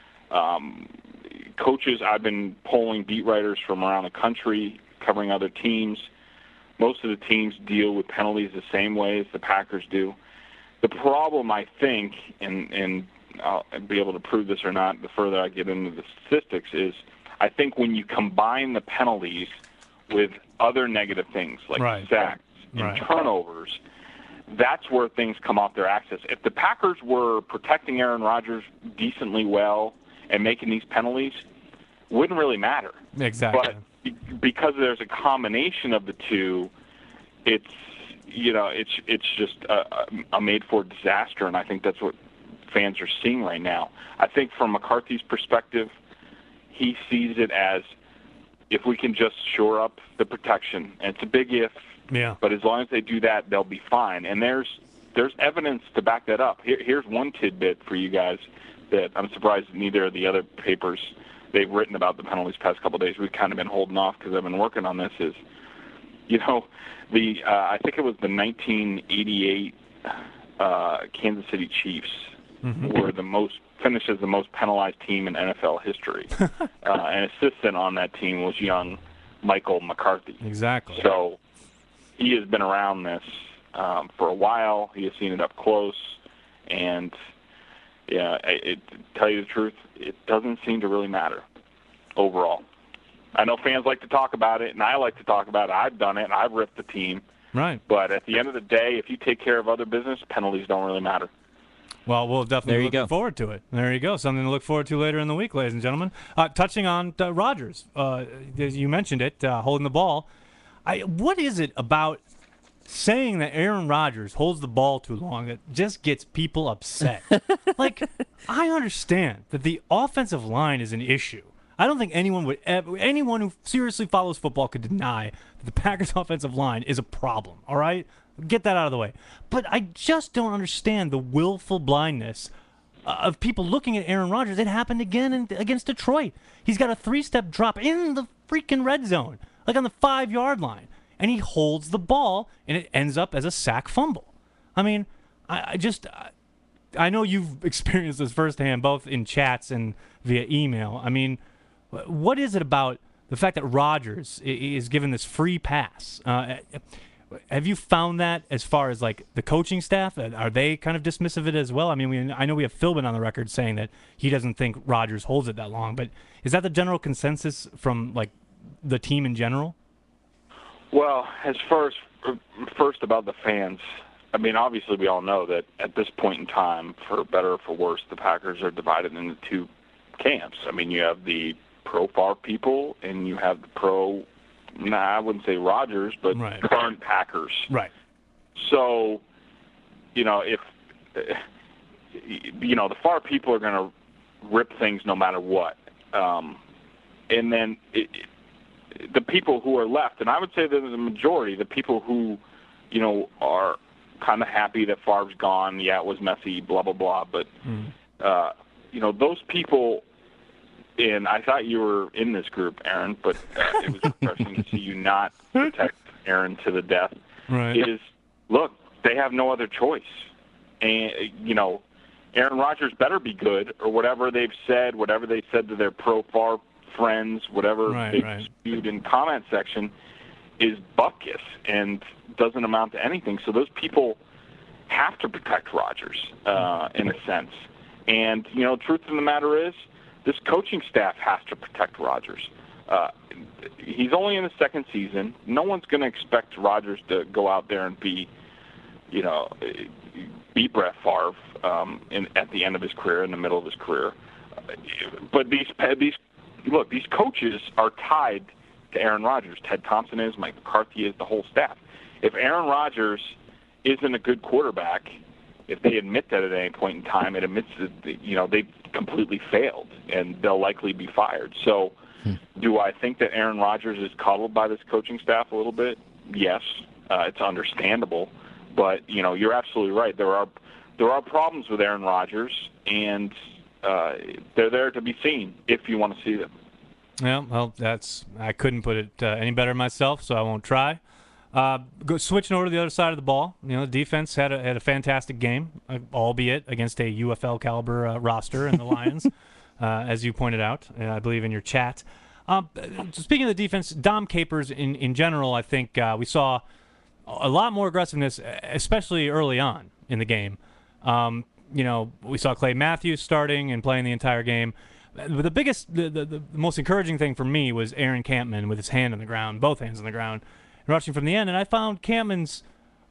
Coaches, I've been polling beat writers from around the country, covering other teams. Most of the teams deal with penalties the same way as the Packers do. The problem, I think, and I'll be able to prove this or not the further I get into the statistics, is I think when you combine the penalties with other negative things like right. sacks and right. turnovers, that's where things come off their axis. If the Packers were protecting Aaron Rodgers decently well and making these penalties, it wouldn't really matter. Exactly. But because there's a combination of the two, it's just a made-for disaster, and I think that's what fans are seeing right now. I think from McCarthy's perspective, he sees it as if we can just shore up the protection, and it's a big if, yeah. But as long as they do that, they'll be fine. And there's evidence to back that up. Here's one tidbit for you guys that I'm surprised neither of the other papers they've written about the penalties past couple of days. We've kind of been holding off because I've been working on this. Is, you know, I think it was the 1988 Kansas City Chiefs were finished as the most penalized team in NFL history. An assistant on that team was young Michael McCarthy. Exactly. So he has been around this for a while. He has seen it up close, and yeah, to tell you the truth, it doesn't seem to really matter overall. I know fans like to talk about it, and I like to talk about it. I've done it, and I've ripped the team. Right. But at the end of the day, if you take care of other business, penalties don't really matter. Well, we'll definitely look forward to it. There you go. Something to look forward to later in the week, ladies and gentlemen. Touching on Rodgers, as you mentioned it, holding the ball. What is it about saying that Aaron Rodgers holds the ball too long that just gets people upset? Like, I understand that the offensive line is an issue. I don't think anyone who seriously follows football could deny that the Packers' offensive line is a problem, all right? Get that out of the way. But I just don't understand the willful blindness of people looking at Aaron Rodgers. It happened again against Detroit. He's got a 3-step drop in the freaking red zone, like on the 5-yard line, and he holds the ball, and it ends up as a sack fumble. I mean, I know you've experienced this firsthand, both in chats and via email. I mean, what is it about the fact that Rodgers is given this free pass? Have you found that as far as like the coaching staff? Are they kind of dismissive of it as well? I mean, I know we have Philbin on the record saying that he doesn't think Rodgers holds it that long, but is that the general consensus from like the team in general? Well, as far as first about the fans, I mean, obviously we all know that at this point in time, for better or for worse, the Packers are divided into two camps. I mean, you have the pro-Favre people and you have the pro, I wouldn't say Rodgers, but right. current Packers. Right. So, you know, if, you know, the Favre people are going to rip things no matter what. And then the people who are left, and I would say that there's a majority, the people who, you know, are kind of happy that Favre's gone. Yeah, it was messy, blah, blah, blah. But, you know, those people and I thought you were in this group, Aaron, but it was refreshing to see you not protect Aaron to the death. Right. Is, look, they have no other choice. And, Aaron Rodgers better be good, or whatever they've said, whatever they said to their pro-far friends, whatever they've spewed in comment section is bupkis and doesn't amount to anything. So those people have to protect Rodgers in a sense. And, truth of the matter is, this coaching staff has to protect Rodgers. He's only in the second season. No one's going to expect Rodgers to go out there and be, beat Brett Favre at the end of his career, in the middle of his career. But these coaches are tied to Aaron Rodgers. Ted Thompson is, Mike McCarthy is, the whole staff. If Aaron Rodgers isn't a good quarterback, if they admit that at any point in time, it admits that they've completely failed and they'll likely be fired. So, do I think that Aaron Rodgers is coddled by this coaching staff a little bit? Yes, it's understandable. But you're absolutely right. There are problems with Aaron Rodgers, and they're there to be seen if you want to see them. Yeah, well, I couldn't put it any better myself, so I won't try. Switching over to the other side of the ball, the defense had a fantastic game, albeit against a UFL caliber roster in the Lions, as you pointed out, I believe in your chat. Speaking of the defense, Dom Capers in general, I think we saw a lot more aggressiveness, especially early on in the game. We saw Clay Matthews starting and playing the entire game. But the most encouraging thing for me was Aaron Campman with his hand on the ground, both hands on the ground, rushing from the end. And I found Capers'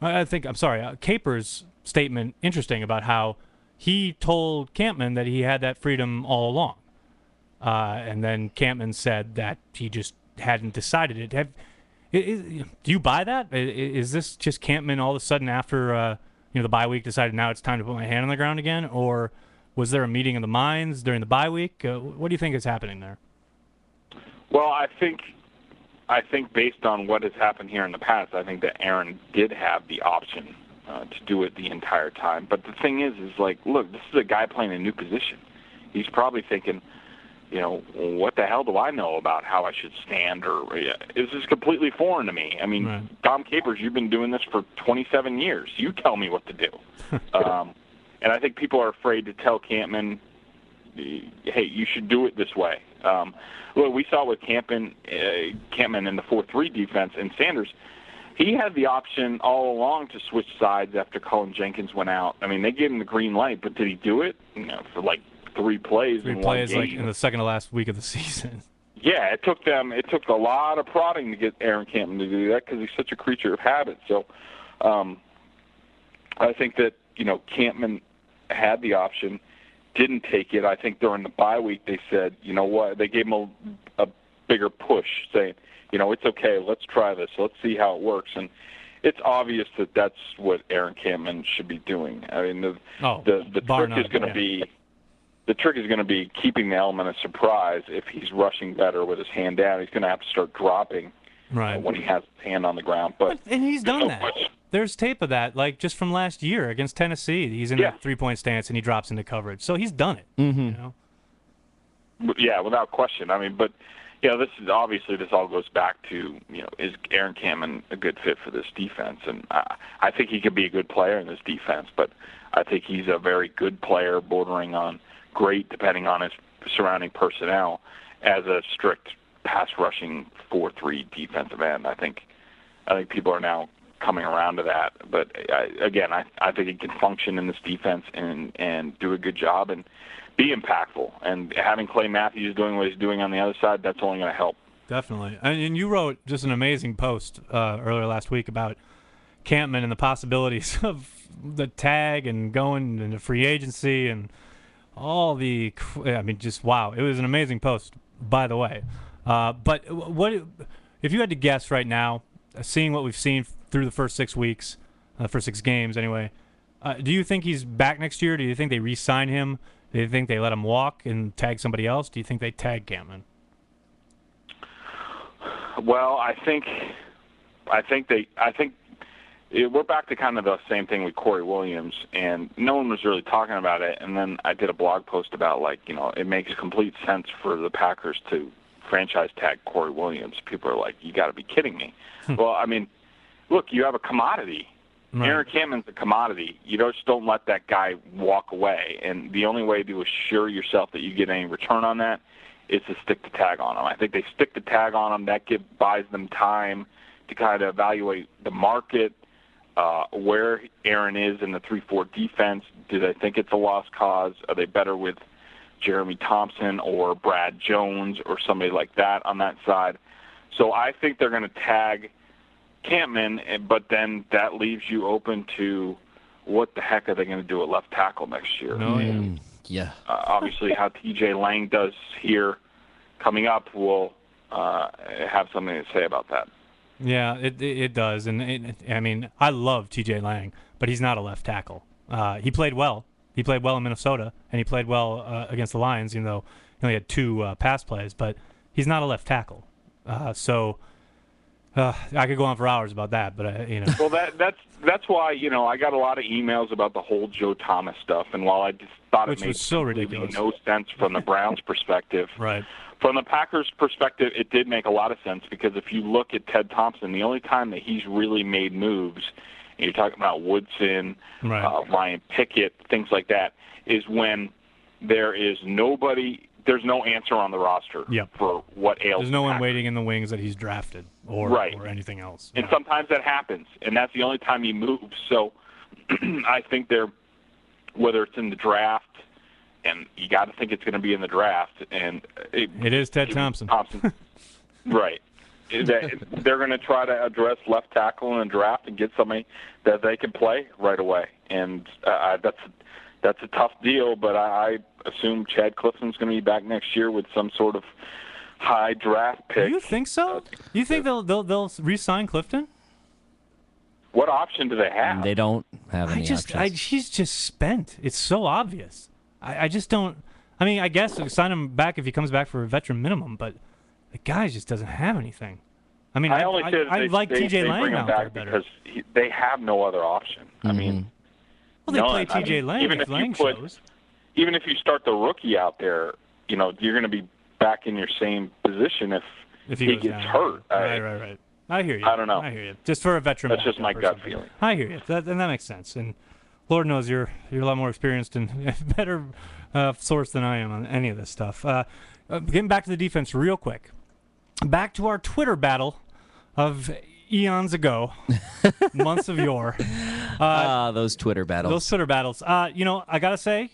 statement interesting about how he told Campman that he had that freedom all along. And then Campman said that he just hadn't decided it. Do you buy that? Is this just Campman all of a sudden after the bye week decided now it's time to put my hand on the ground again? Or was there a meeting of the minds during the bye week? What do you think is happening there? Well, I think based on what has happened here in the past, I think that Aaron did have the option to do it the entire time. But the thing is like, look, this is a guy playing a new position. He's probably thinking, what the hell do I know about how I should stand? Or is this completely foreign to me? I mean, right. Dom Capers, you've been doing this for 27 years. You tell me what to do. And I think people are afraid to tell Campman, hey, you should do it this way. Look, we saw with Campman in the 4-3 defense, and Sanders, he had the option all along to switch sides after Cullen Jenkins went out. I mean, they gave him the green light, but did he do it? For like three plays in one game. Like in the second to last week of the season. Yeah, it took a lot of prodding to get Aaron Campman to do that because he's such a creature of habit. So I think that, Campman had the option, didn't take it. I think during the bye week they said, you know what, they gave him a bigger push saying, it's okay, let's try this, let's see how it works. And it's obvious that that's what Aaron Campman should be doing. I mean, the trick is going to be the trick is going to be keeping the element of surprise. If he's rushing better with his hand down, he's going to have to start dropping when he has his hand on the ground. And he's done that. There's tape of that, like just from last year against Tennessee. He's in that three-point stance and he drops into coverage. So he's done it. Mm-hmm. Yeah, without question. I mean, but this is obviously this all goes back to is Aaron Campman a good fit for this defense? And I think he could be a good player in this defense, but I think he's a very good player, bordering on great, depending on his surrounding personnel, as a strict pass rushing 4-3 defensive end. I think people are now coming around to that. But I think he can function in this defense and do a good job and be impactful. And having Clay Matthews doing what he's doing on the other side, that's only going to help. Definitely. And you wrote just an amazing post earlier last week about Campman and the possibilities of the tag and going into free agency and all the, just wow. It was an amazing post, by the way. But what if you had to guess right now, seeing what we've seen through the first 6 weeks, first 6 games anyway, do you think he's back next year? Do you think they re-sign him? Do you think they let him walk and tag somebody else? Do you think they tag Campman? Well, I think we're back to kind of the same thing with Corey Williams, and no one was really talking about it. And then I did a blog post about, like, it makes complete sense for the Packers to franchise tag Corey Williams. People are like, you got to be kidding me. Well, I mean, look, you have a commodity. Right. Aaron Campman's a commodity. You just don't let that guy walk away. And the only way to assure yourself that you get any return on that is to stick the tag on him. I think they stick the tag on him. That buys them time to kind of evaluate the market, where Aaron is in the 3-4 defense. Do they think it's a lost cause? Are they better with Jeremy Thompson or Brad Jones or somebody like that on that side? So I think they're going to tag Campman, but then that leaves you open to what the heck are they going to do at left tackle next year? No, Yeah. Obviously, how T.J. Lang does here coming up will have something to say about that. Yeah, it does. And, I mean, I love T.J. Lang, but he's not a left tackle. He played well. He played well in Minnesota, and he played well against the Lions, even though he only had 2 pass plays. But he's not a left tackle. So I could go on for hours about that, but Well, that's why I got a lot of emails about the whole Joe Thomas stuff, and while I just thought Which it made was so completely ridiculous. no sense from the Browns' perspective, right. From the Packers' perspective, it did make a lot of sense because if you look at Ted Thompson, the only time that he's really made moves, and you're talking about Woodson, Right. Ryan Pickett, things like that, is when there's no answer on the roster Yep. for what ails There's no the one Packers. waiting in the wings that he's drafted or Right. or anything else. And Yeah. sometimes that happens, and that's the only time he moves. So I think whether it's in the draft, and you got to think it's going to be in the draft, and It is Ted Thompson. Right. They're going to try to address left tackle in the draft and get somebody that they can play right away, and that's a tough deal. But I assume Chad Clifton's going to be back next year with some sort of high draft pick. You think so? You think they'll re-sign Clifton? What option do they have? They don't have any options. He's just spent. It's so obvious. I just don't. I mean, I guess sign him back if he comes back for a veteran minimum, but the guy just doesn't have anything. I mean, I only say that I like they T.J. Lang bring him out there back better. because they have no other option. I mean, Well, they no, play I T.J. mean, Lang even if if you Lang put- shows. even if you start the rookie out there, you're going to be back in your same position if he goes gets down. hurt. Right. I hear you. I don't know. I hear you. Just for a veteran. That's just backup my or gut something. feeling. I hear you. And that makes sense. And Lord knows you're a lot more experienced and better source than I am on any of this stuff. Getting back to the defense real quick. Back to our Twitter battle of eons ago, months of yore. Those Twitter battles. Those Twitter battles. I gotta say,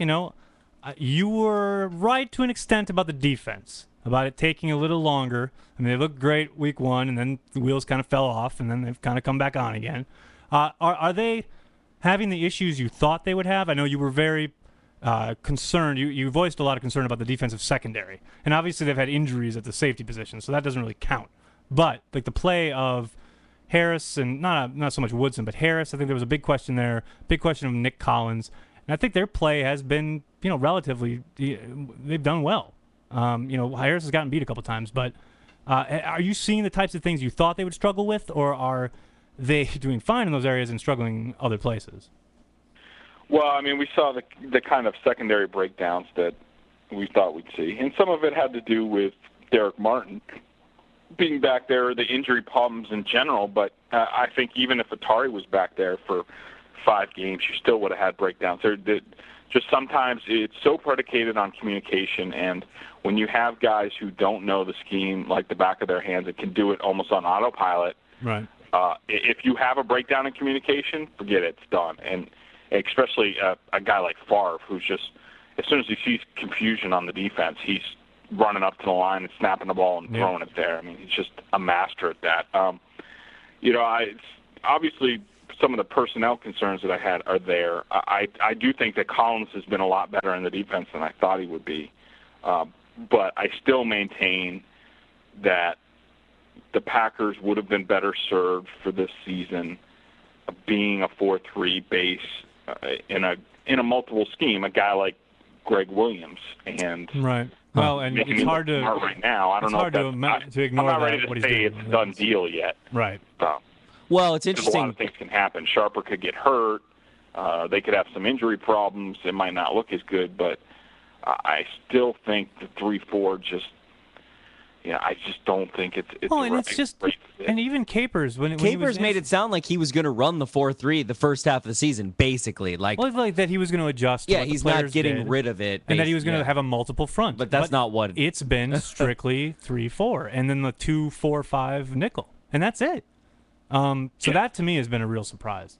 you were right to an extent about the defense, about it taking a little longer. I mean, they looked great week 1, and then the wheels kind of fell off, and then they've kind of come back on again. Are they having the issues you thought they would have? I know you were very concerned. You voiced a lot of concern about the defensive secondary, and obviously they've had injuries at the safety position, so that doesn't really count. But like the play of Harris and not so much Woodson, but Harris, I think there was a big question there. Big question of Nick Collins, and I think their play has been relatively they've done well. Harris has gotten beat a couple times, but are you seeing the types of things you thought they would struggle with, or are they doing fine in those areas and struggling other places? Well, I mean, we saw the kind of secondary breakdowns that we thought we'd see, and some of it had to do with Derek Martin being back there, the injury problems in general. But I think even if Atari was back there for 5 games, you still would have had breakdowns. Just sometimes it's so predicated on communication, and when you have guys who don't know the scheme like the back of their hands and can do it almost on autopilot, Right. If you have a breakdown in communication, forget it, it's done. And especially a guy like Favre, who's just, as soon as he sees confusion on the defense, he's running up to the line and snapping the ball and throwing it there. I mean, he's just a master at that. Obviously some of the personnel concerns that I had are there. I do think that Collins has been a lot better in the defense than I thought he would be. But I still maintain that the Packers would have been better served for this season being a 4-3 base in a multiple scheme, a guy like Greg Williams. And Right. Well, and making it's me hard look to smart right now. I don't it's know hard if to that's, ignore I'm not ready that, to what he's say doing. it's a done deal yet. Right. So. Well, it's A lot interesting. of things can happen. Sharper could get hurt. They could have some injury problems. It might not look as good, but I still think the 3-4 just. Yeah, I just don't think it's. Oh, the and right it's just, rate for it. and even Capers when he was Capers made it sound like he was going to run the 4-3 the first half of the season, basically. Like, like that he was going to adjust. To yeah, what the he's not players getting did, rid of it. and that he was going to yeah. have a multiple front. But that's not what- it's been. Strictly 3-4, and then the 2-4-5 nickel, and that's it. So that to me has been a real surprise.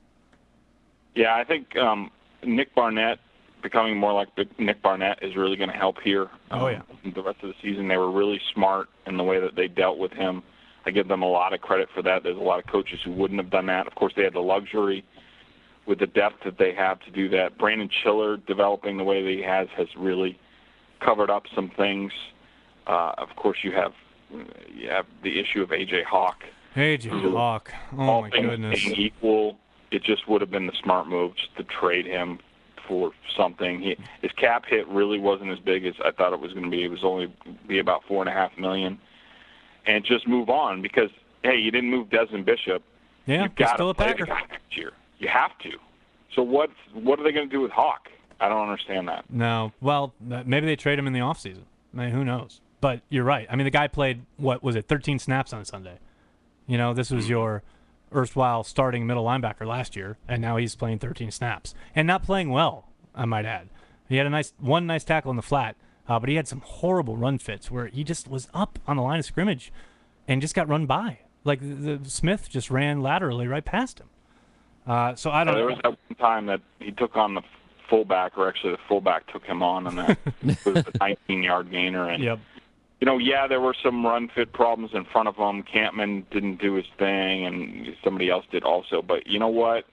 Yeah, I think Nick Barnett becoming more like Nick Barnett is really going to help here. Oh, yeah. The rest of the season, they were really smart in the way that they dealt with him. I give them a lot of credit for that. There's a lot of coaches who wouldn't have done that. Of course, they had the luxury with the depth that they have to do that. Brandon Chiller developing the way that he has really covered up some things. Of course, you have the issue of A.J. Hawk. AJ Hawk. Oh All my things goodness. being equal, it just would have been the smart move just to trade him for something. His cap hit really wasn't as big as I thought it was going to be. It was only be about $4.5 million, and just move on because hey, you didn't move Desmond Bishop. Yeah, You've he's got still a to play Packer. the guy next year. You have to. So what are they going to do with Hawk? I don't understand that. No. Well, maybe they trade him in the offseason. I mean, who knows? But you're right. I mean, the guy played, 13 snaps on Sunday. You know, this was your erstwhile starting middle linebacker last year, and now he's playing 13 snaps. And not playing well, I might add. He had one nice tackle in the flat, but he had some horrible run fits where he just was up on the line of scrimmage and just got run by. Like, the Smith just ran laterally right past him. So I don't There know. was that one time that he took on the fullback, or actually the fullback took him on, and that was a 19-yard gainer. And Yep. you know, yeah, there were some run fit problems in front of him. Campman didn't do his thing, and somebody else did also. But you know what?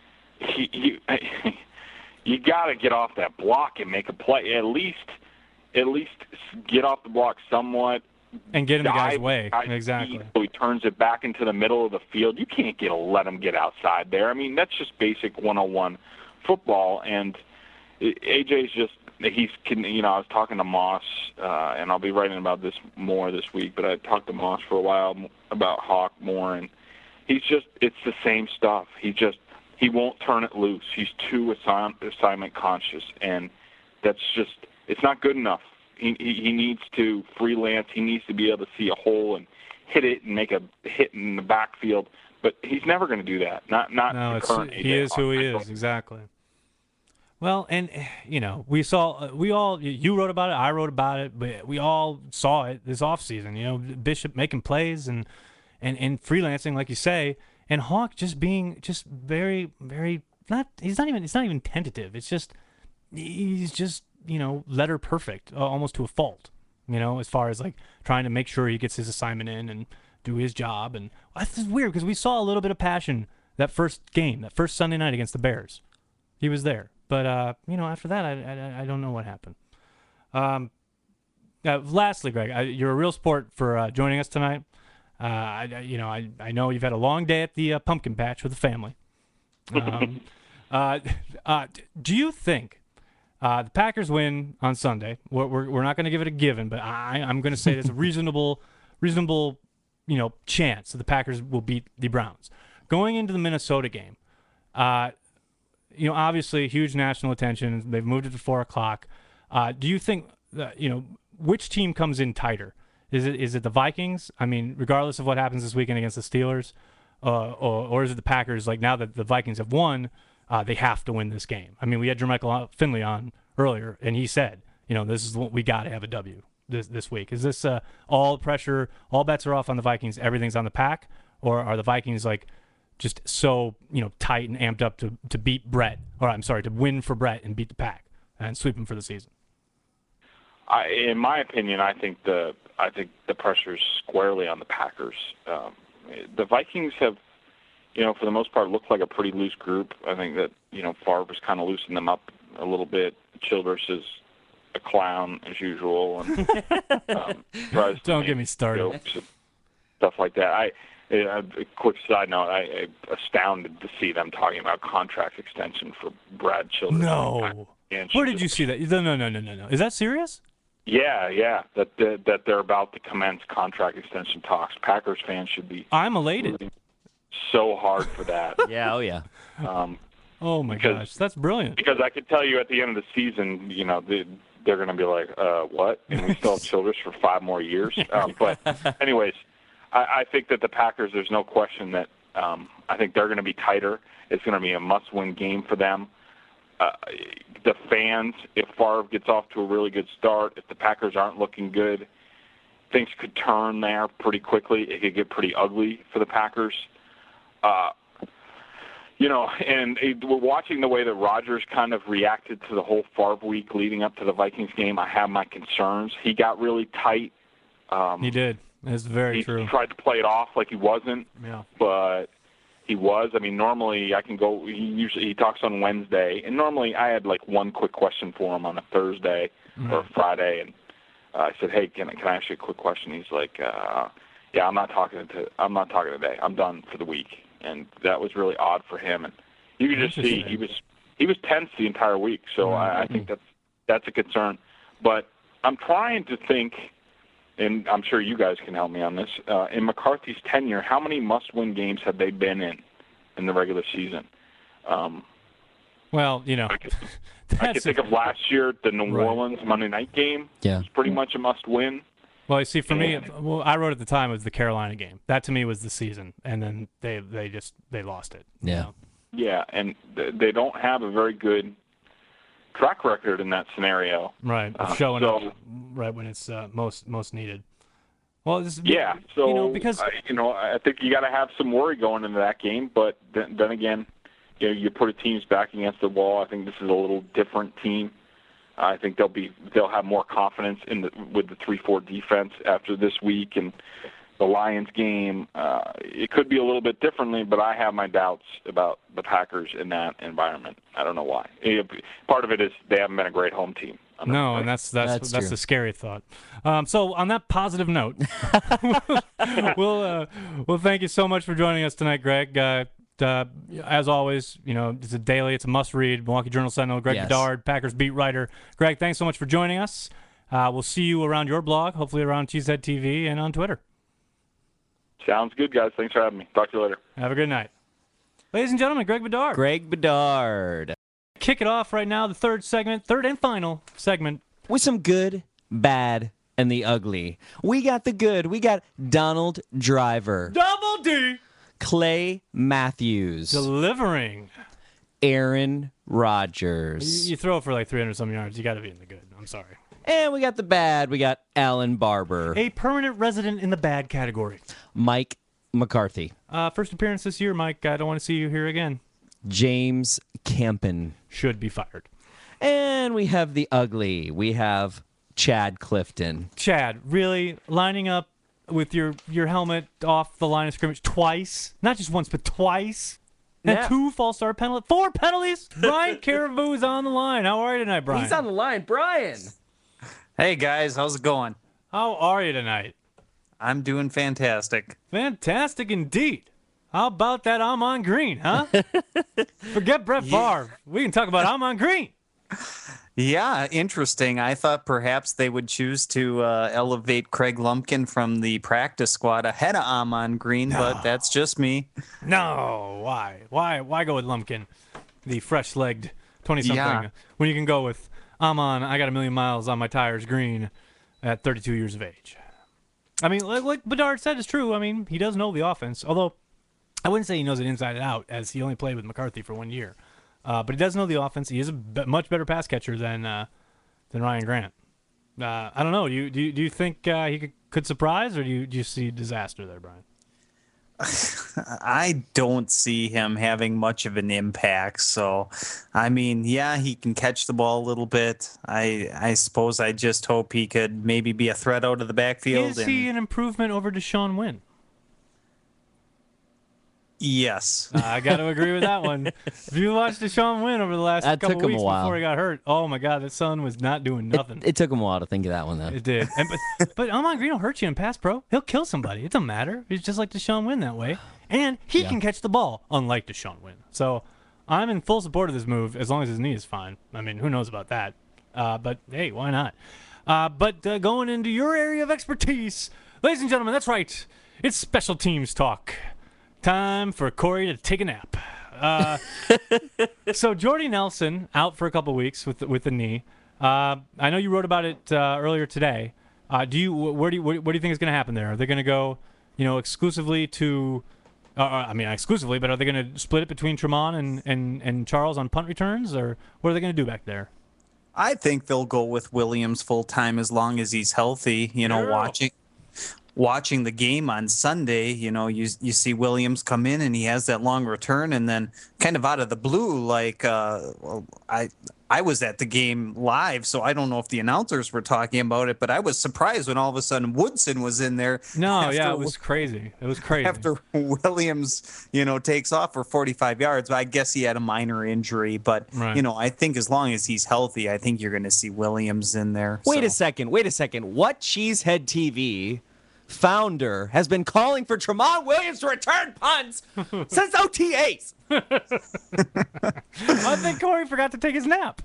You got to get off that block and make a play. At least get off the block somewhat. And get in the guy's Dive way. guy's Exactly. feet so he turns it back into the middle of the field. You can't let him get outside there. I mean, that's just basic 101 football. And AJ's just I was talking to Moss, and I'll be writing about this more this week, but I talked to Moss for a while about Hawk more, and it's the same stuff. He won't turn it loose. He's too assignment conscious, and it's not good enough. He needs to freelance. He needs to be able to see a hole and hit it and make a hit in the backfield, but he's never going to do that. Not No, the current AJ he is Hawk. who he is, exactly. Well, and we all, you wrote about it, I wrote about it, but we all saw it this offseason. You know, Bishop making plays and freelancing, like you say, and Hawk just being very, very it's not even tentative. It's just he's just letter perfect, almost to a fault. As far as like trying to make sure he gets his assignment in and do his job. And that's weird because we saw a little bit of passion that first Sunday night against the Bears. He was there. But, after that, I don't know what happened. Lastly, Greg, you're a real sport for joining us tonight. I know you've had a long day at the pumpkin patch with the family. Do you think the Packers win on Sunday? We're not going to give it a given, but I'm going to say there's a reasonable, chance that the Packers will beat the Browns. Going into the Minnesota game, obviously huge national attention. They've moved it to 4:00. Do you think that, which team comes in tighter? Is it the Vikings? I mean, regardless of what happens this weekend against the Steelers, or is it the Packers? Like, now that the Vikings have won, they have to win this game. I mean, we had Jermichael Finley on earlier, and he said, this is what we got to have a W this week. Is this all pressure? All bets are off on the Vikings. Everything's on the Pack, or are the Vikings just so tight and amped up to beat Brett, to win for Brett and beat the Pack and sweep him for the season? In my opinion, I think the pressure's squarely on the Packers. The Vikings have, for the most part, looked like a pretty loose group. I think that Favre was kind of loosening them up a little bit. Childress is a clown as usual, and Don't get me started. Jokes and stuff like that. A quick side note, I'm astounded to see them talking about contract extension for Brad Childress. No. Where did you see that? No. Is that serious? Yeah. That they're about to commence contract extension talks. Packers fans should be I'm elated. so hard for that. Yeah, oh yeah. Oh my Because- gosh, that's brilliant. Because I could tell you at the end of the season, they're going to be like, what? And we still have Childress for 5 more years. But anyways, I think that the Packers, there's no question that I think they're going to be tighter. It's going to be a must-win game for them. The fans, if Favre gets off to a really good start, if the Packers aren't looking good, things could turn there pretty quickly. It could get pretty ugly for the Packers. And we're watching the way that Rodgers kind of reacted to the whole Favre week leading up to the Vikings game. I have my concerns. He got really tight. He did. It's very true. He tried to play it off like he wasn't, Yeah. but he was. I mean, normally I can go. He talks on Wednesday, and normally I had like one quick question for him on a Thursday or a Friday, and I said, "Hey, can I ask you a quick question?" He's like, "Yeah, I'm not talking today. I'm done for the week." And that was really odd for him, and you could just see he was tense the entire week. So I think that's a concern. But I'm trying to think, and I'm sure you guys can help me on this. In McCarthy's tenure, how many must-win games have they been in the regular season? Well, I can think of last year, the New Orleans Monday night game. Yeah. Was pretty much a must-win. Well, you see, for me, I wrote at the time it was the Carolina game. That to me was the season, and then they lost it. Yeah. Yeah, and they don't have a very good track record in that scenario. Right, showing up right when it's most needed. Well, because I think you got to have some worry going into that game, but then again, you put a team's back against the wall. I think this is a little different team. I think they'll have more confidence with the 3-4 defense after this week, and the Lions game. It could be a little bit differently, but I have my doubts about the Packers in that environment. I don't know why. Part of it is they haven't been a great home team. No, and that's true. the scary thought. So on that positive note, we'll thank you so much for joining us tonight, Greg. As always, it's a daily, it's a must-read. Milwaukee Journal Sentinel, Greg Bedard, Packers beat writer. Greg, thanks so much for joining us. We'll see you around your blog, hopefully around Cheesehead TV and on Twitter. Sounds good, guys. Thanks for having me. Talk to you later. Have a good night. Ladies and gentlemen, Greg Bedard. Greg Bedard. Kick it off right now, the third and final segment. With some good, bad, and the ugly. We got the good. We got Donald Driver. Double D. Clay Matthews. Delivering. Aaron Rodgers. You throw for like 300-some yards. You got to be in the good. I'm sorry. And we got the bad. We got Alan Barber. A permanent resident in the bad category. Mike McCarthy. First appearance this year, Mike. I don't want to see you here again. James Campen. Should be fired. And we have the ugly. We have Chad Clifton. Chad, really lining up with your helmet off the line of scrimmage twice? Not just once, but twice? And Yeah. 2 false start penalties? 4 penalties? Brian Caribou is on the line. How are you tonight, Brian? He's on the line. Brian. Hey guys, how's it going? How are you tonight? I'm doing fantastic. Fantastic indeed. How about that I'm on green, huh? Forget Brett Favre. We can talk about I'm on green. Yeah, interesting. I thought perhaps they would choose to elevate Craig Lumpkin from the practice squad ahead of Amon Green, but that's just me. No, why? Why go with Lumpkin, the fresh-legged 20-something, Yeah. when you can go with I got a million miles on my tires green at 32 years of age? I mean, like Bedard said, it's true. I mean, he does know the offense, although I wouldn't say he knows it inside and out, as he only played with McCarthy for 1 year. But he does know the offense. He is a much better pass catcher than Ryan Grant. I don't know. Do you think he could surprise, or do you see disaster there, Brian? I don't see him having much of an impact. So, I mean, yeah, he can catch the ball a little bit. I suppose I just hope he could maybe be a threat out of the backfield. Is he an improvement over Deshaun Wynn? Yes. I got to agree with that one. If you watched Deshaun Wynn over the last That couple took him a weeks while. before he got hurt, oh my God, that son was not doing nothing. It took him a while to think of that one, though. It did. But Amon Green will hurt you in pass pro. He'll kill somebody. It doesn't matter. He's just like Deshaun Wynn that way. And he can catch the ball, unlike Deshaun Wynn. So I'm in full support of this move as long as his knee is fine. I mean, who knows about that? But hey, why not? But going into your area of expertise, ladies and gentlemen, that's right. It's special teams talk. Time for Corey to take a nap. So Jordy Nelson out for a couple weeks with the knee. I know you wrote about it earlier today. What do you think is going to happen there? Are they going to go, exclusively to? Exclusively, but are they going to split it between Tremont and Charles on punt returns, or what are they going to do back there? I think they'll go with Williams full time as long as he's healthy. Watching the game on Sunday, you see Williams come in and he has that long return, and then kind of out of the blue, I was at the game live, so I don't know if the announcers were talking about it, but I was surprised when all of a sudden Woodson was in there. It was crazy. It was crazy. After Williams, takes off for 45 yards, I guess he had a minor injury, but right. I think as long as he's healthy, I think you're going to see Williams in there. Wait a second. What Cheesehead TV founder has been calling for Tremont Williams to return punts since OTAs? I think Corey forgot to take his nap.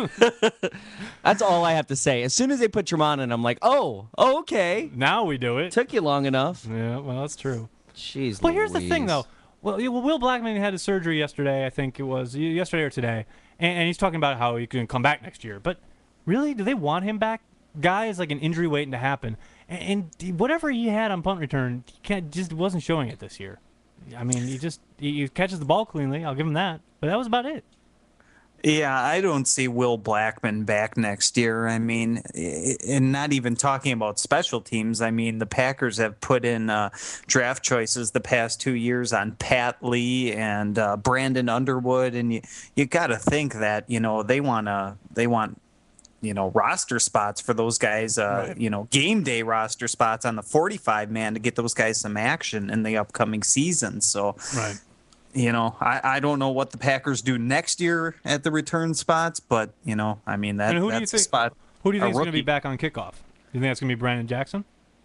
That's all I have to say. As soon as they put Tremont in, I'm like, oh, okay. Now we do it. Took you long enough. Yeah, well, that's true. Jeez. Well, here's the Louise. thing, though. Well, Will Blackman had his surgery yesterday. I think it was yesterday or today, and he's talking about how he can come back next year. But really, do they want him back? Guy is like an injury waiting to happen, and whatever he had on punt return, just wasn't showing it this year. I mean, he catches the ball cleanly. I'll give him that, but that was about it. Yeah, I don't see Will Blackman back next year. I mean, and not even talking about special teams. I mean, the Packers have put in draft choices the past 2 years on Pat Lee and Brandon Underwood, and you got to think that they want roster spots for those guys, right. Game day roster spots on the 45 man to get those guys some action in the upcoming season. So, right. I don't know what the Packers do next year at the return spots, but who do you that's a spot. Who do you think is going to rookie. be back on kickoff? You think that's going to be Brandon Jackson?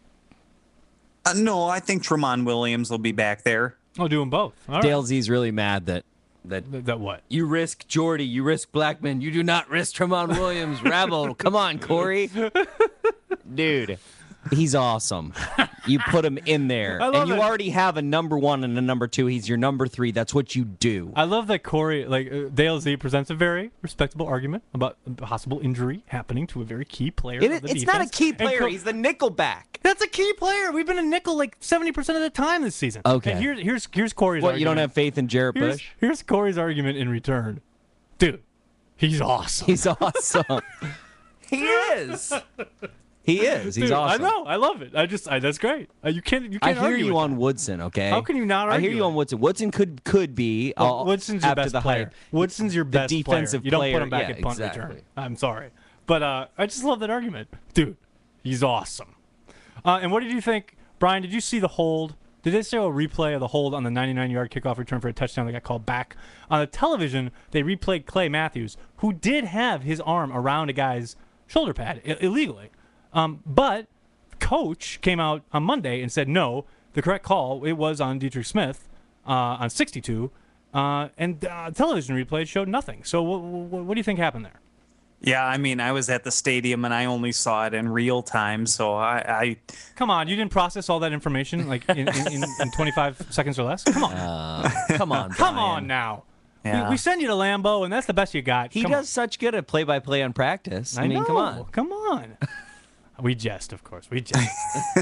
No, I think Tremont Williams will be back there. I'll do them both. All right. Dale Z's really mad that That what? you risk Jordy, you risk Blackman, you do not risk Tremont Williams. Rabble, come on, Corey. Dude, he's awesome. You put him in there. I love And you it. already have a number 1 and a number 2. He's your number 3. That's what you do. I love that Corey, Dale Z presents a very respectable argument about a possible injury happening to a very key player. Of the It's defense. not a key And player. He's the nickelback. That's a key player. We've been a nickel 70% of the time this season. Okay. And here's Corey's What, argument. you don't have faith in Jarrett Bush? Here's Corey's argument in return. Dude, he's awesome. He's awesome. He is. He is. He's Dude, awesome. I know. I love it. That's great. You can't I hear argue you with on that. Woodson, okay? How can you not I argue hear you it? on Woodson. Woodson could be Woodson's your after best the player. hype. Woodson's your The best defensive player. You don't player, put him back yeah, at punt exactly. return. I'm sorry. But I just love that argument. Dude, he's awesome. And what did you think, Brian, did you see the hold? Did they show a replay of the hold on the 99-yard kickoff return for a touchdown that got called back? On the television, they replayed Clay Matthews, who did have his arm around a guy's shoulder pad illegally. But coach came out on Monday and said, no, the correct call, it was on Dietrich Smith on 62, and television replay showed nothing. So what do you think happened there? Yeah, I mean, I was at the stadium and I only saw it in real time, so I Come on, you didn't process all that information in 25 seconds or less? Come on. Come on, Come Brian. on now. Yeah. We send you to Lambeau, and that's the best you got. He Come does such good at play-by-play on practice. on. I mean, know. come on. Come on. We jest, of course. We jest.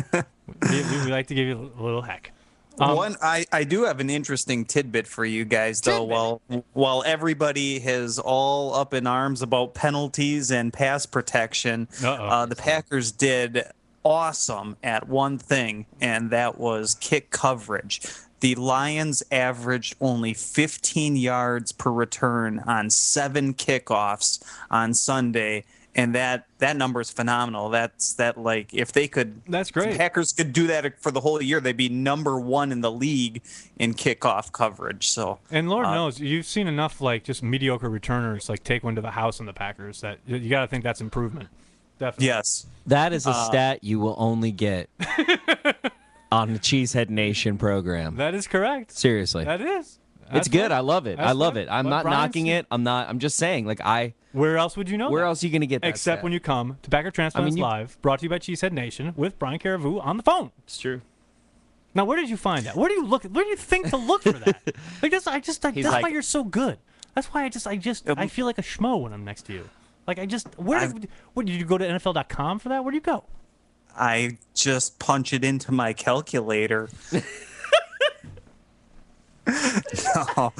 we like to give you a little heck. I do have an interesting tidbit for you guys, though. While everybody is all up in arms about penalties and pass protection, the Packers did awesome at one thing, and that was kick coverage. The Lions averaged only 15 yards per return on 7 kickoffs on Sunday. And that number is phenomenal. If they could, That's great. If the Packers could do that for the whole year, they'd be number 1 in the league in kickoff coverage. So, And Lord knows, you've seen enough just mediocre returners take one to the house in the Packers that you got to think that's improvement. Definitely. yes, That is a stat you will only get on the Cheesehead Nation program. That is correct. Seriously. That is. It's good. I love it. I love what- it. I'm what not Brian knocking said. it. I'm just saying, Where else would you know where that? else are you going to get that Except stat? when you come to Packer Transplants you- Live, brought to you by Cheesehead Nation with Brian Caravu on the phone. It's true. Now, where did you find that? Where do you look? Where do you think to look for that? Like that's He's that's like- why you're so good. That's why I feel like a schmo when I'm next to you. Like what did you go to NFL.com for that? Where do you go? I just punch it into my calculator. No.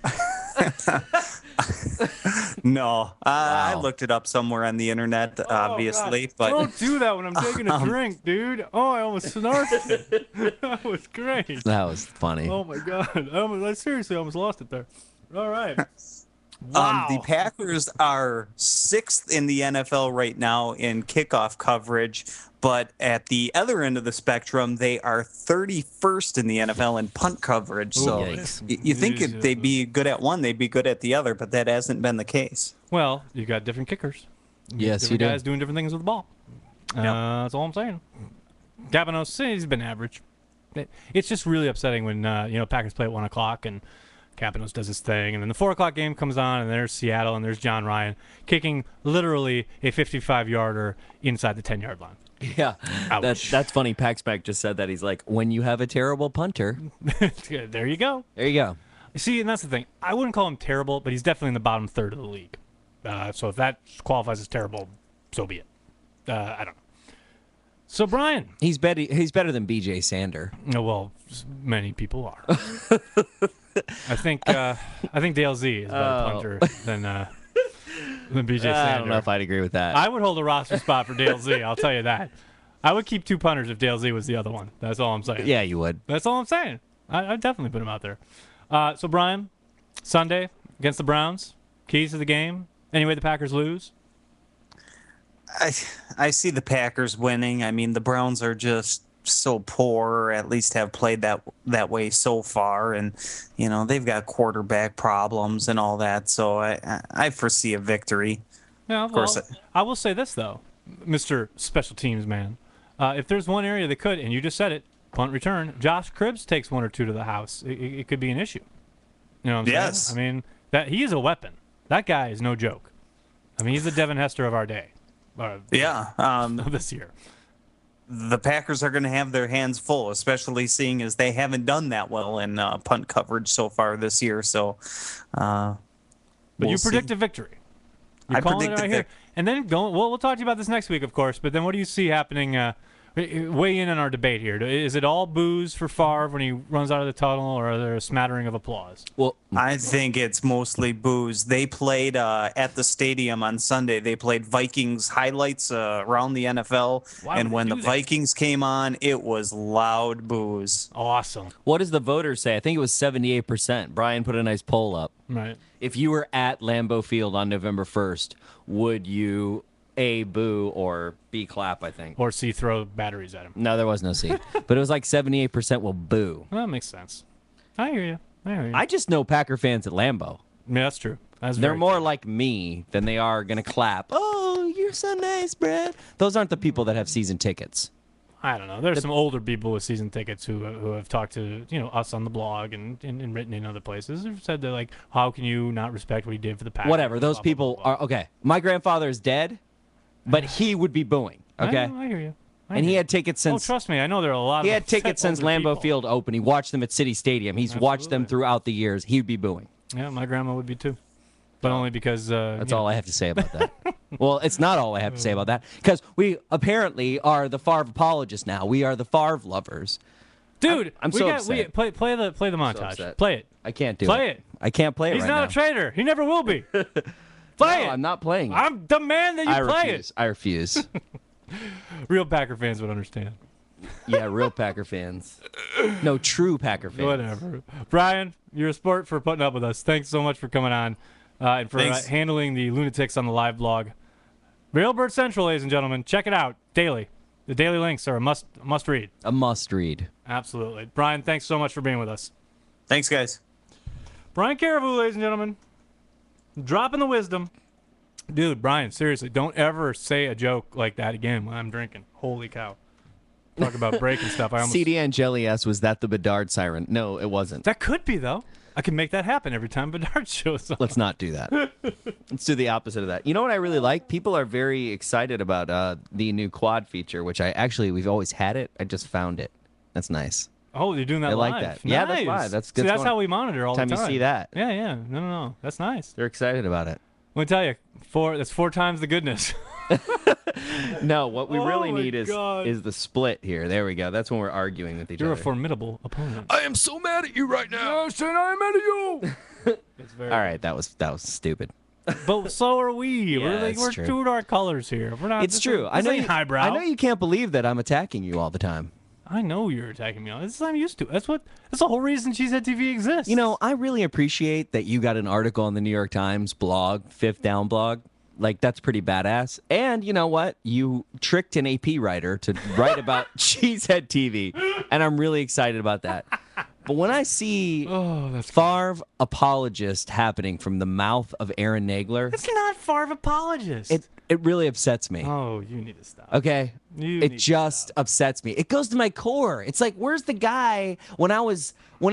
No. I looked it up somewhere on the internet, obviously. But Don't do that when I'm taking a drink, dude. Oh, I almost snarked it. That was great. That was funny. Oh my god! I seriously almost lost it there. All right. Wow. The Packers are 6th in the NFL right now in kickoff coverage, but at the other end of the spectrum, they are 31st in the NFL in punt coverage. So Yikes. you think if they'd be good at one, they'd be good at the other, but that hasn't been the case. Well, you got different kickers. Yes, you Different do. guys doing different things with the ball. That's all I'm saying. Gabinos, he's been average. It's just really upsetting when Packers play at 1 o'clock and Capanos does his thing, and then the 4 o'clock game comes on, and there's Seattle, and there's John Ryan kicking literally a 55-yarder inside the 10-yard line. Yeah, Ouch. that's funny. Paxback just said that. He's like, when you have a terrible punter, There you go. there you go. See, and that's the thing. I wouldn't call him terrible, but he's definitely in the bottom third of the league. So if that qualifies as terrible, so be it. I don't know. So Brian, He's better than B.J. Sander. well, many people are. I think Dale Z is a better punter than B.J. Sander. I don't know if I'd agree with that. I would hold a roster spot for Dale Z. I'll tell you that. I would keep 2 punters if Dale Z was the other one. That's all I'm saying. Yeah, you would. That's all I'm saying. I'd definitely put him out there. So, Brian, Sunday against the Browns, keys to the game. Anyway, the Packers lose. I see the Packers winning. I mean, the Browns are just so poor, or at least have played that way so far, and they've got quarterback problems and all that. So I foresee a victory. Yeah, Of course. I will say this though, Mr. Special Teams man. If there's one area that could, and you just said it, punt return. Josh Cribbs takes 1 or 2 to the house. It could be an issue. You know what I'm Yes. saying? I mean, that he is a weapon. That guy is no joke. I mean, he's the Devin Hester of our day. Yeah. Of this year. The Packers are going to have their hands full, especially seeing as they haven't done that well in punt coverage so far this year. So, But you predict a victory. You're I calling predict it a right here. And then we'll talk to you about this next week, of course. But then what do you see happening? Weigh in on our debate here. Is it all boos for Favre when he runs out of the tunnel, or are there a smattering of applause? Well, I think it's mostly booze. They played at the stadium on Sunday. They played Vikings highlights around the NFL, Why and would when they the do that? Vikings came on, it was loud booze. Awesome. what does the voters say? I think it was 78%. Brian put a nice poll up. Right. If you were at Lambeau Field on November 1st, would you A, boo, or B, clap, I think? Or C, throw batteries at him. No, there was no C. But it was like 78% will boo. Well, that makes sense. I hear you. I just know Packer fans at Lambeau. Yeah, that's true. That's They're very more true. like me than they are going to clap. Oh, you're so nice, Brad. Those aren't the people that have season tickets. I don't know. There's some older people with season tickets who have talked to us on the blog and written in other places. Who've said that like, how can you not respect what he did for the Packers? Whatever. Those Blah, blah, people blah, blah. are okay. My grandfather is dead, but he would be booing. Okay, I hear you. and he had tickets Oh, since trust me, I know there are a lot. he of had upset tickets since older Lambeau people. Field opened. He watched them at City Stadium. He's watched them Absolutely. throughout the years. He'd be booing. Yeah, my grandma would be too, but only because That's all I have to say about that. Well, it's not all I have to say about that because we apparently are the Favre apologists now. We are the Favre lovers. Dude, I'm we so got, upset. play the montage. upset. Play it. I can't do Play it. it. I can't play it He's right not now. a traitor. He never will be. Play No, it. I'm not playing it. I'm demand that you I play refuse. I refuse. it. Real Packer fans would understand. Yeah, real Packer fans. No, true Packer fans. Whatever. Brian, you're a sport for putting up with us. Thanks so much for coming on and for Thanks. handling the lunatics on the live blog. Railbird Central, ladies and gentlemen. Check it out daily. The daily links are a must read. A must read. Absolutely. Brian, thanks so much for being with us. Thanks, guys. Brian Caribou, ladies and gentlemen. Dropping the wisdom. Dude, Brian, seriously, don't ever say a joke like that again when I'm drinking. Holy cow. Talk about breaking stuff. I almost CDN Jelly S, was that the Bedard siren? No, it wasn't. That could be though. I can make that happen every time Bedard shows up. Let's not do that. Let's do the opposite of that. You know what I really like? People are very excited about the new quad feature, which we've always had it. I just found it. That's nice. Oh, you're doing that They live. like that. Yeah, that's Nice. live. That's See, that's going- how we monitor all the time time. you see that. Yeah. No. That's nice. They're excited about it. Let me tell you, that's 4 times the goodness. No, what we really my need God. is the split here. There we go. That's when we're arguing with each You're a other. formidable opponent. I am so mad at you right now. Yes, and I'm at you. It's very All right, that was stupid. But so are we. Yeah, we're it's true. true to our colors here. We're not. It's this true. Is, I know this ain't you, highbrow. I know you can't believe that I'm attacking you all the time. I know you're attacking me. This is what I'm used to. That's the whole reason Cheesehead TV exists. You know, I really appreciate that you got an article on the New York Times blog, Fifth Down blog. Like, that's pretty badass. And you know what? You tricked an AP writer to write about Cheesehead TV. And I'm really excited about that. But when I see Favre apologist happening from the mouth of Aaron Nagler, it's not Favre apologist. it really upsets me. Oh, you need to stop. Okay? You It need to just upsets me. It goes to my core. It's like, where's the guy when I was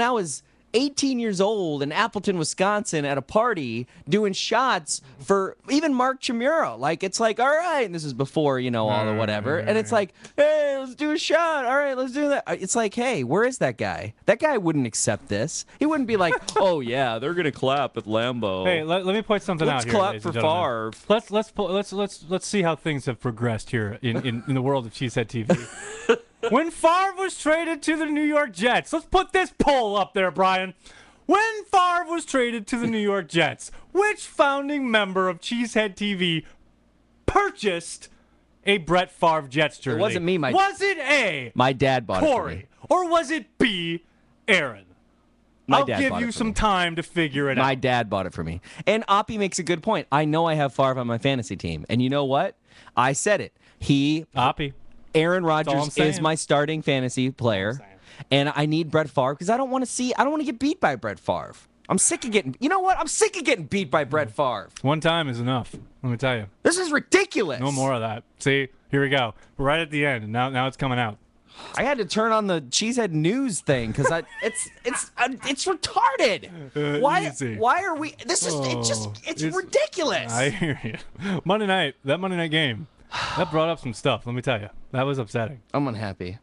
18 years old in Appleton, Wisconsin at a party doing shots for even Mark Chimura? Like, it's like, all right, and this is before, all the whatever. And it's like, hey, let's do a shot. All right, let's do that. It's like, hey, where is that guy? That guy wouldn't accept this. He wouldn't be like, oh, yeah, they're going to clap at Lambeau. Hey, let me point something Let's out here. clap ladies for and gentlemen. Favre. Let's see how things have progressed here in the world of Cheesehead TV. When Favre was traded to the New York Jets, let's put this poll up there, Brian. When Favre was traded to the New York Jets, which founding member of Cheesehead TV purchased a Brett Favre Jets jersey? It wasn't me, Was it A, My dad bought it for Corey, me. or was it B, Aaron? My I'll dad give bought you it for some me. time to figure it My out. dad bought it for me. And Oppie makes a good point. I know I have Favre on my fantasy team. And you know what? I said it. Oppie. Aaron all I'm Rodgers is saying. my starting fantasy player. And I need Brett Favre because I don't want to get beat by Brett Favre. I'm sick of getting, you know what? I'm sick of getting beat by Brett Favre. One time is enough. Let me tell you. This is ridiculous. No more of that. See, here we go. We're right at the end, and now it's coming out. I had to turn on the Cheesehead News thing because it's retarded. Easy. Why are we? This is it's ridiculous. I hear you. That Monday night game, that brought up some stuff. Let me tell you, that was upsetting. I'm unhappy.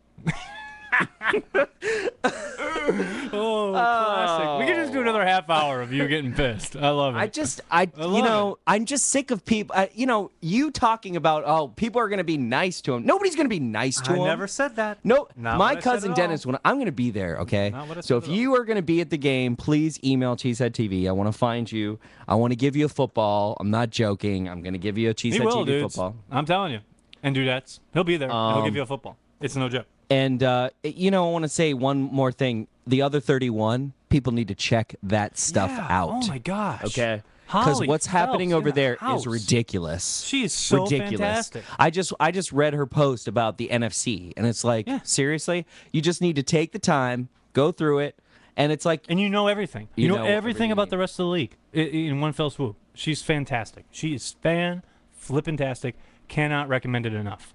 Oh, classic. We could just do another half hour of you getting pissed. I love it. I'm just sick of people. You talking about people are going to be nice to him. Nobody's going to be nice to him. I never said that. No, Not my what I said cousin at all. Dennis. When I'm going to be there, okay. Not what I So said if at you are going to be at the game, please email Cheesehead TV. I want to find you. I want to give you a football. I'm not joking. I'm going to give you a He Cheesehead will, TV dudes. football. I'm telling you. And dudettes. He'll be there. and he'll give you a football. It's no joke. And I want to say one more thing. The other 31 people need to check that stuff out. Oh my gosh. Okay. Because Holly what's happening Phelps over in the there house. is ridiculous. She is so ridiculous. fantastic. I just read her post about the NFC, and it's like, seriously, you just need to take the time, go through it, and it's like, And you know everything. You You know know everything about everything. the rest of the league in one fell swoop. She's fantastic. She is fan-flippin-tastic. Cannot recommend it enough.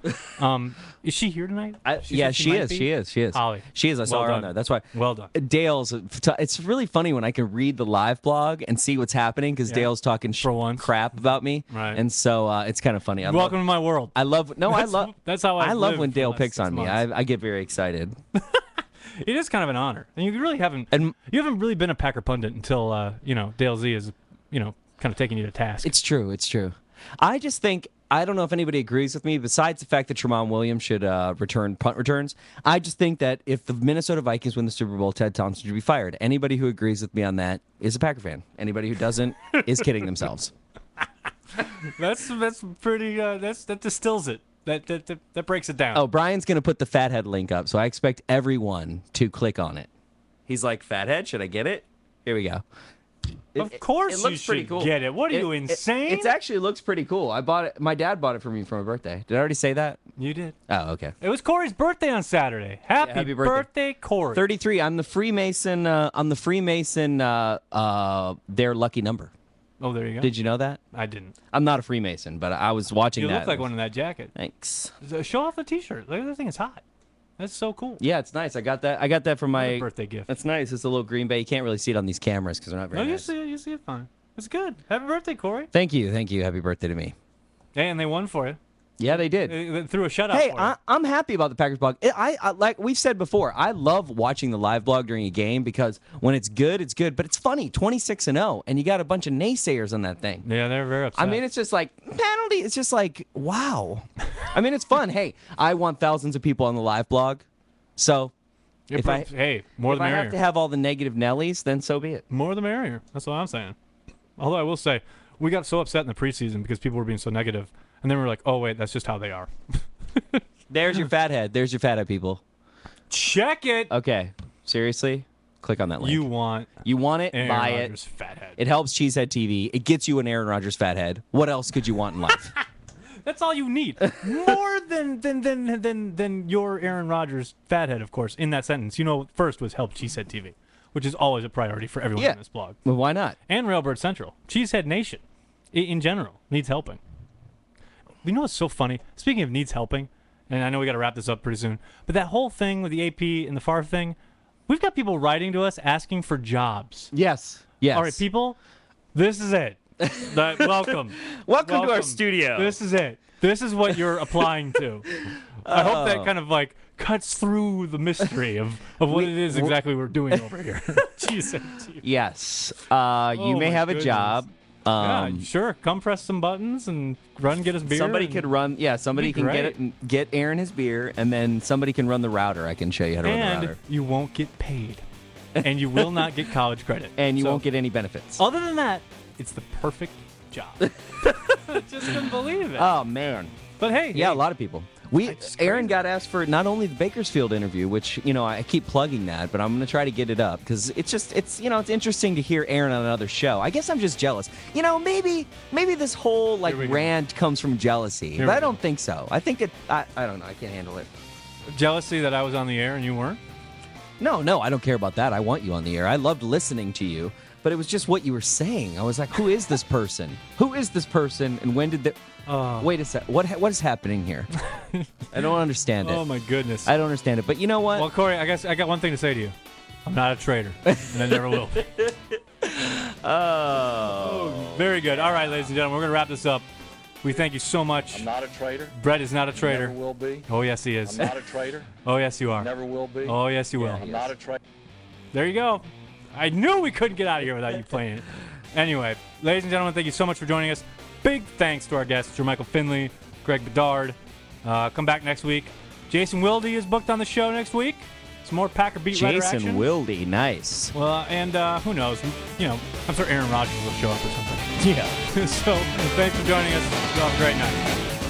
Is she here tonight? She yeah, said she might is. be? She is. She is. Holly. She is. I saw Well her on done. there. That's why. Well done. Dale's. It's really funny when I can read the live blog and see what's happening because Dale's talking For once. crap about me. Right. And so it's kind of funny. Welcome to my world. I love. No, I love. That's how I I've love lived when for the Dale last picks 6 on me. months. I get very excited. It is kind of an honor, and you really haven't. And- you haven't really been a Packer pundit until Dale Z is kind of taking you to task. It's true. It's true. I just think I don't know if anybody agrees with me. Besides the fact that Tramon Williams should return punt returns, I just think that if the Minnesota Vikings win the Super Bowl, Ted Thompson should be fired. Anybody who agrees with me on that is a Packer fan. Anybody who doesn't is kidding themselves. That's pretty. That distills it. That breaks it down. Oh, Brian's going to put the Fathead link up, so I expect everyone to click on it. He's like, Fathead, should I get it? Here we go. Of course it you looks pretty should cool. get it. What are you, insane? It actually looks pretty cool. I bought it. My dad bought it for me for my birthday. Did I already say that? You did. Oh, okay. It was Corey's birthday on Saturday. Happy, happy birthday. Corey. 33. I'm the Freemason. Their lucky number. Oh, there you go. Did you know that? I didn't. I'm not a Freemason, but I was watching You that. look like one in that jacket. Thanks. Show off the T-shirt. Look, that thing is hot. That's so cool. Yeah, it's nice. I got that from What a my birthday gift. That's nice. It's a little Green Bay. You can't really see it on these cameras because they're not very No, nice. you see it fine. It's good. Happy birthday, Corey. Thank you. Happy birthday to me. Hey, and they won for you. Yeah, they did. They threw a shutout. Hey, for you. I'm happy about the Packers blog. I like we've said before. I love watching the live blog during a game because when it's good, it's good. But it's funny, 26-0, and you got a bunch of naysayers on that thing. Yeah, they're very upset. I mean, it's just like penalty. It's just like wow. I mean, it's fun. Hey, I want thousands of people on the live blog, so You're if proof. Hey, more if the I merrier. have to have all the negative Nellies, then so be it. More the merrier. That's what I'm saying. Although I will say, we got so upset in the preseason because people were being so negative, and then we were like, oh wait, that's just how they are. There's your fathead. There's your fathead, people. Check it. Okay, seriously, click on that link. You want it? Aaron Buy Rodgers' it. fathead. It helps Cheesehead TV. It gets you an Aaron Rodgers fathead. What else could you want in life? That's all you need. More than your Aaron Rodgers fathead, of course, in that sentence. You know, first was help Cheesehead TV, which is always a priority for everyone Yeah. in this blog. Well, why not? And Railbird Central. Cheesehead Nation, in general, needs helping. You know what's so funny? Speaking of needs helping, and I know we got to wrap this up pretty soon, but that whole thing with the AP and the Favre thing, we've got people writing to us asking for jobs. Yes. Yes. All right, people, this is it. Welcome. Welcome to our studio. This is it. This is what you're applying to. I hope that kind of like cuts through the mystery of what it is exactly we're doing over here. Cheesehead TV. Yes. You may my have a goodness. job. Yeah, sure. Come press some buttons and get us beer. Somebody and- could run. Yeah, somebody Be can get great. it and get Aaron his beer, and then somebody can run the router. I can show you how to run the and router. you won't get paid, and you will not get college credit, And you So, won't get any benefits. Other than that, it's the perfect job. I just couldn't believe it. Oh man. But hey, Yeah, hey, a lot of people. It's Aaron crazy. got asked for not only the Bakersfield interview, which I keep plugging that, but I'm going to try to get it up because it's interesting to hear Aaron on another show. I guess I'm just jealous. Maybe this whole Here we go. rant comes from jealousy, Here but we I don't think so. I think I don't know. I can't handle it. jealousy that I was on the air and you weren't. No, I don't care about that. I want you on the air. I loved listening to you, but it was just what you were saying. I was like, who is this person? Who is this person? And when did wait a sec. What is happening here? I don't understand it. Oh my goodness. I don't understand it. But you know what? Well, Corey, I guess I got one thing to say to you. I'm not a traitor, and I never will be. Oh. Very good. All right, ladies and gentlemen, we're going to wrap this up. We thank you so much. I'm not a traitor. Brett is not a traitor. Never will be. Oh, yes, he I'm is. not a traitor. Oh, yes, you are. Never will be. Oh, yes, you will. I'm not a traitor. There you go. I knew we couldn't get out of here without you playing it. Anyway, ladies and gentlemen, thank you so much for joining us. Big thanks to our guests, Jermichael Finley, Greg Bedard. Come back next week. Jason Wilde is booked on the show next week. Some more Packer beat writer Jason action. Wilde, nice. Well, and who knows? I'm sure Aaron Rodgers will show up or something. Yeah. So, thanks for joining us. You have a great night.